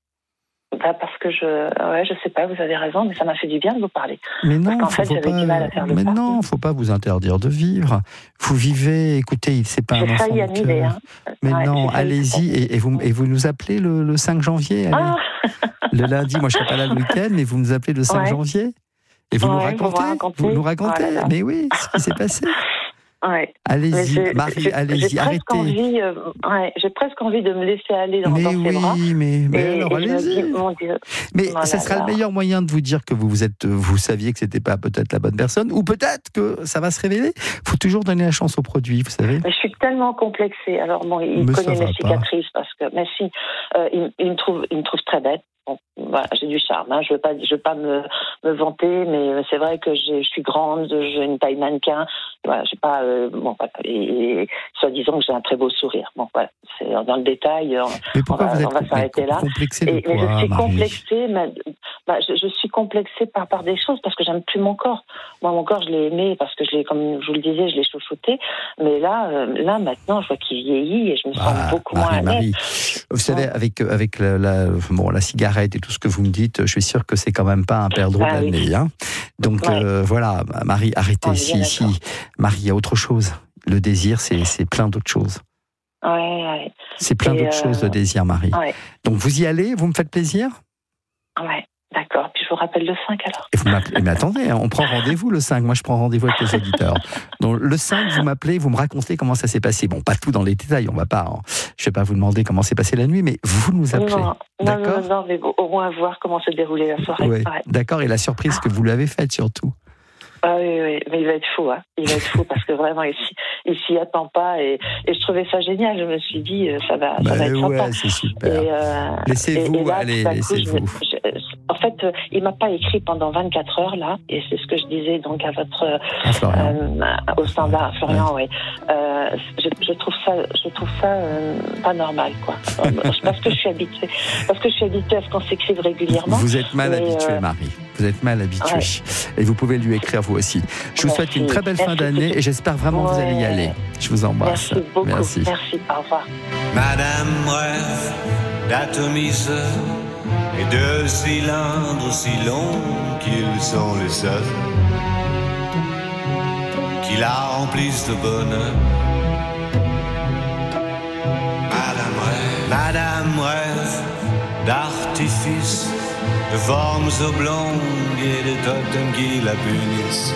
Bah parce que je ouais je sais pas, vous avez raison, mais ça m'a fait du bien de vous parler. Mais non, parce qu'en faut, fait faut j'avais pas, du mal à faire le mais pas. non, faut pas vous interdire de vivre. Vous vivez, écoutez, c'est pas J'ai un enfant failli de annuler, cœur. hein. Mais ouais, non, allez-y et, et vous et vous nous appelez le, le cinq janvier. Allez. Ah le lundi, moi je serai pas là le week-end, mais vous nous appelez le cinq ouais. janvier et vous ouais, nous racontez, raconter. vous nous racontez. Oh là là. Mais oui, ce qui s'est passé. Ouais. Allez-y, j'ai, Marie, j'ai, allez-y, j'ai arrêtez. Presque envie, euh, ouais, j'ai presque envie de me laisser aller dans, mais dans oui, ses bras. mais, mais et, alors et je me allez-y. dis, mon Dieu. Mais Voilà, ça sera là. le meilleur moyen de vous dire que vous, vous, êtes, vous saviez que c'était pas peut-être la bonne personne, ou peut-être que ça va se révéler. Il faut toujours donner la chance au produit, vous savez. Mais je suis tellement complexée. Alors bon, il mais connaît mes pas. cicatrices parce que, mais si, euh, il, il me trouve, il me trouve très bête. Bon, voilà, j'ai du charme. Hein. Je veux pas, je veux pas me, me vanter, mais c'est vrai que j'ai, je suis grande, j'ai une taille mannequin. Voilà, j'ai pas, euh, bon, et, et soi-disant que j'ai un très beau sourire. Bon, voilà, c'est dans le détail. On, mais pourquoi on va, vous êtes on va s'arrêter là. complexée de et, quoi, mais je suis Marie complexée, mais, bah, je, je suis complexée par, par des choses parce que j'aime plus mon corps. Moi, mon corps, je l'ai aimé parce que je l'ai, comme je vous le disais, je l'ai chouchouté. Mais là, euh, là, maintenant, je vois qu'il vieillit et je me sens ah, beaucoup Marie, moins à Marie. l'aise. Vous savez, avec, avec la, la, bon, la cigarette et tout ce que vous me dites, je suis sûr que c'est quand même pas un perdreau ah, de l'année. Oui. Hein. Donc ouais. euh, voilà, Marie, arrêtez. Oh, si, si. Marie, il y a autre chose. Le désir, c'est, c'est plein d'autres choses. Ouais, ouais. C'est plein et d'autres euh... choses, le désir, Marie. Ouais. Donc vous y allez, vous me faites plaisir? Ouais. D'accord, puis je vous rappelle le cinq alors. Et vous m'appelez, mais attendez, on prend rendez-vous le cinq. Moi, je prends rendez-vous avec les auditeurs. Donc, le cinq, vous m'appelez, vous me racontez comment ça s'est passé. Bon, pas tout dans les détails, on va pas. Hein, je vais pas vous demander comment s'est passée la nuit, mais vous nous appelez. Non, d'accord non, non, non, mais au moins voir comment s'est déroulée la soirée. Ouais, ouais. D'accord, et la surprise que vous lui avez faite surtout. Ah oui, oui, mais il va être fou, hein. Il va être fou parce que vraiment, il s'y, il s'y attend pas et, et je trouvais ça génial. Je me suis dit, ça va, bah ça va être ouais, sympa. C'est super. Et, euh, laissez-vous, et, et là, allez, coup, laissez-vous. Je, je, en fait, il m'a pas écrit pendant vingt-quatre heures là, et c'est ce que je disais donc à votre à Florian. Euh, au standard, à Florian, ouais. oui. Euh, je, je trouve ça, je trouve ça euh, pas normal, quoi. Parce que je suis habituée, parce que je suis habituée à ce qu'on s'écrive régulièrement. Vous êtes mal mais, habituée, euh, Marie. Vous êtes mal habituée. Ouais. Et vous pouvez lui écrire vous aussi. Je vous merci, souhaite une très belle fin d'année et j'espère vraiment que ouais. vous allez y aller. Je vous embrasse. Merci beaucoup. Merci. Merci. Au revoir. Madame rêve d'atomiseur et de cylindres si longs qu'ils sont les seuls qui la remplissent de bonheur. Madame rêve, Madame rêve d'artifices, de formes oblongues et de totems qui la punissent.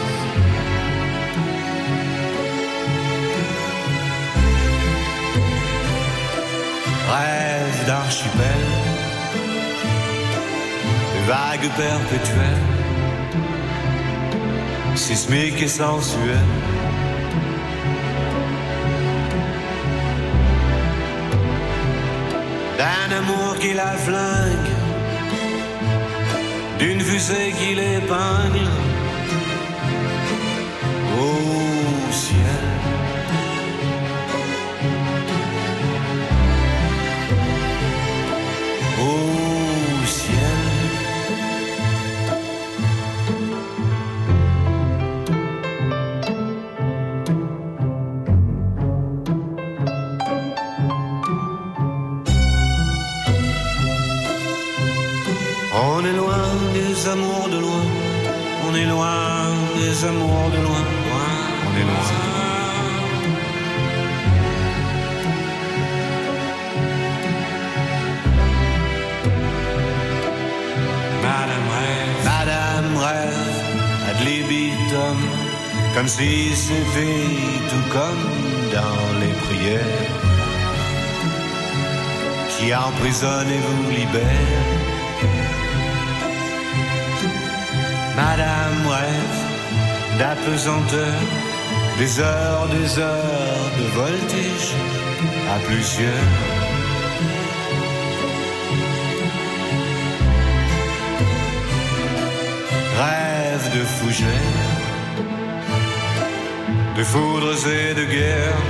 Rêve d'archipel, de vagues perpétuelles, sismiques et sensuelles. D'un amour qui la flingue, d'une fusée qui l'épingle au ciel. Au ciel. On est loin des amours de loin, on est loin des amours de loin, loin, on est loin. Madame rêve, Madame rêve comme si c'était tout comme dans les prières, qui emprisonne et vous libère. Madame rêve d'apesanteur, des heures, des heures de voltige à plusieurs. Rêve de fougères, de foudres et de guerres,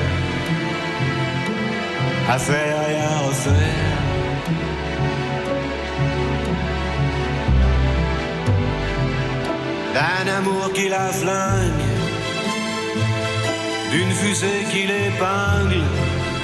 à faire et à refaire. D'un amour qui la flingue, d'une fusée qui l'épingle,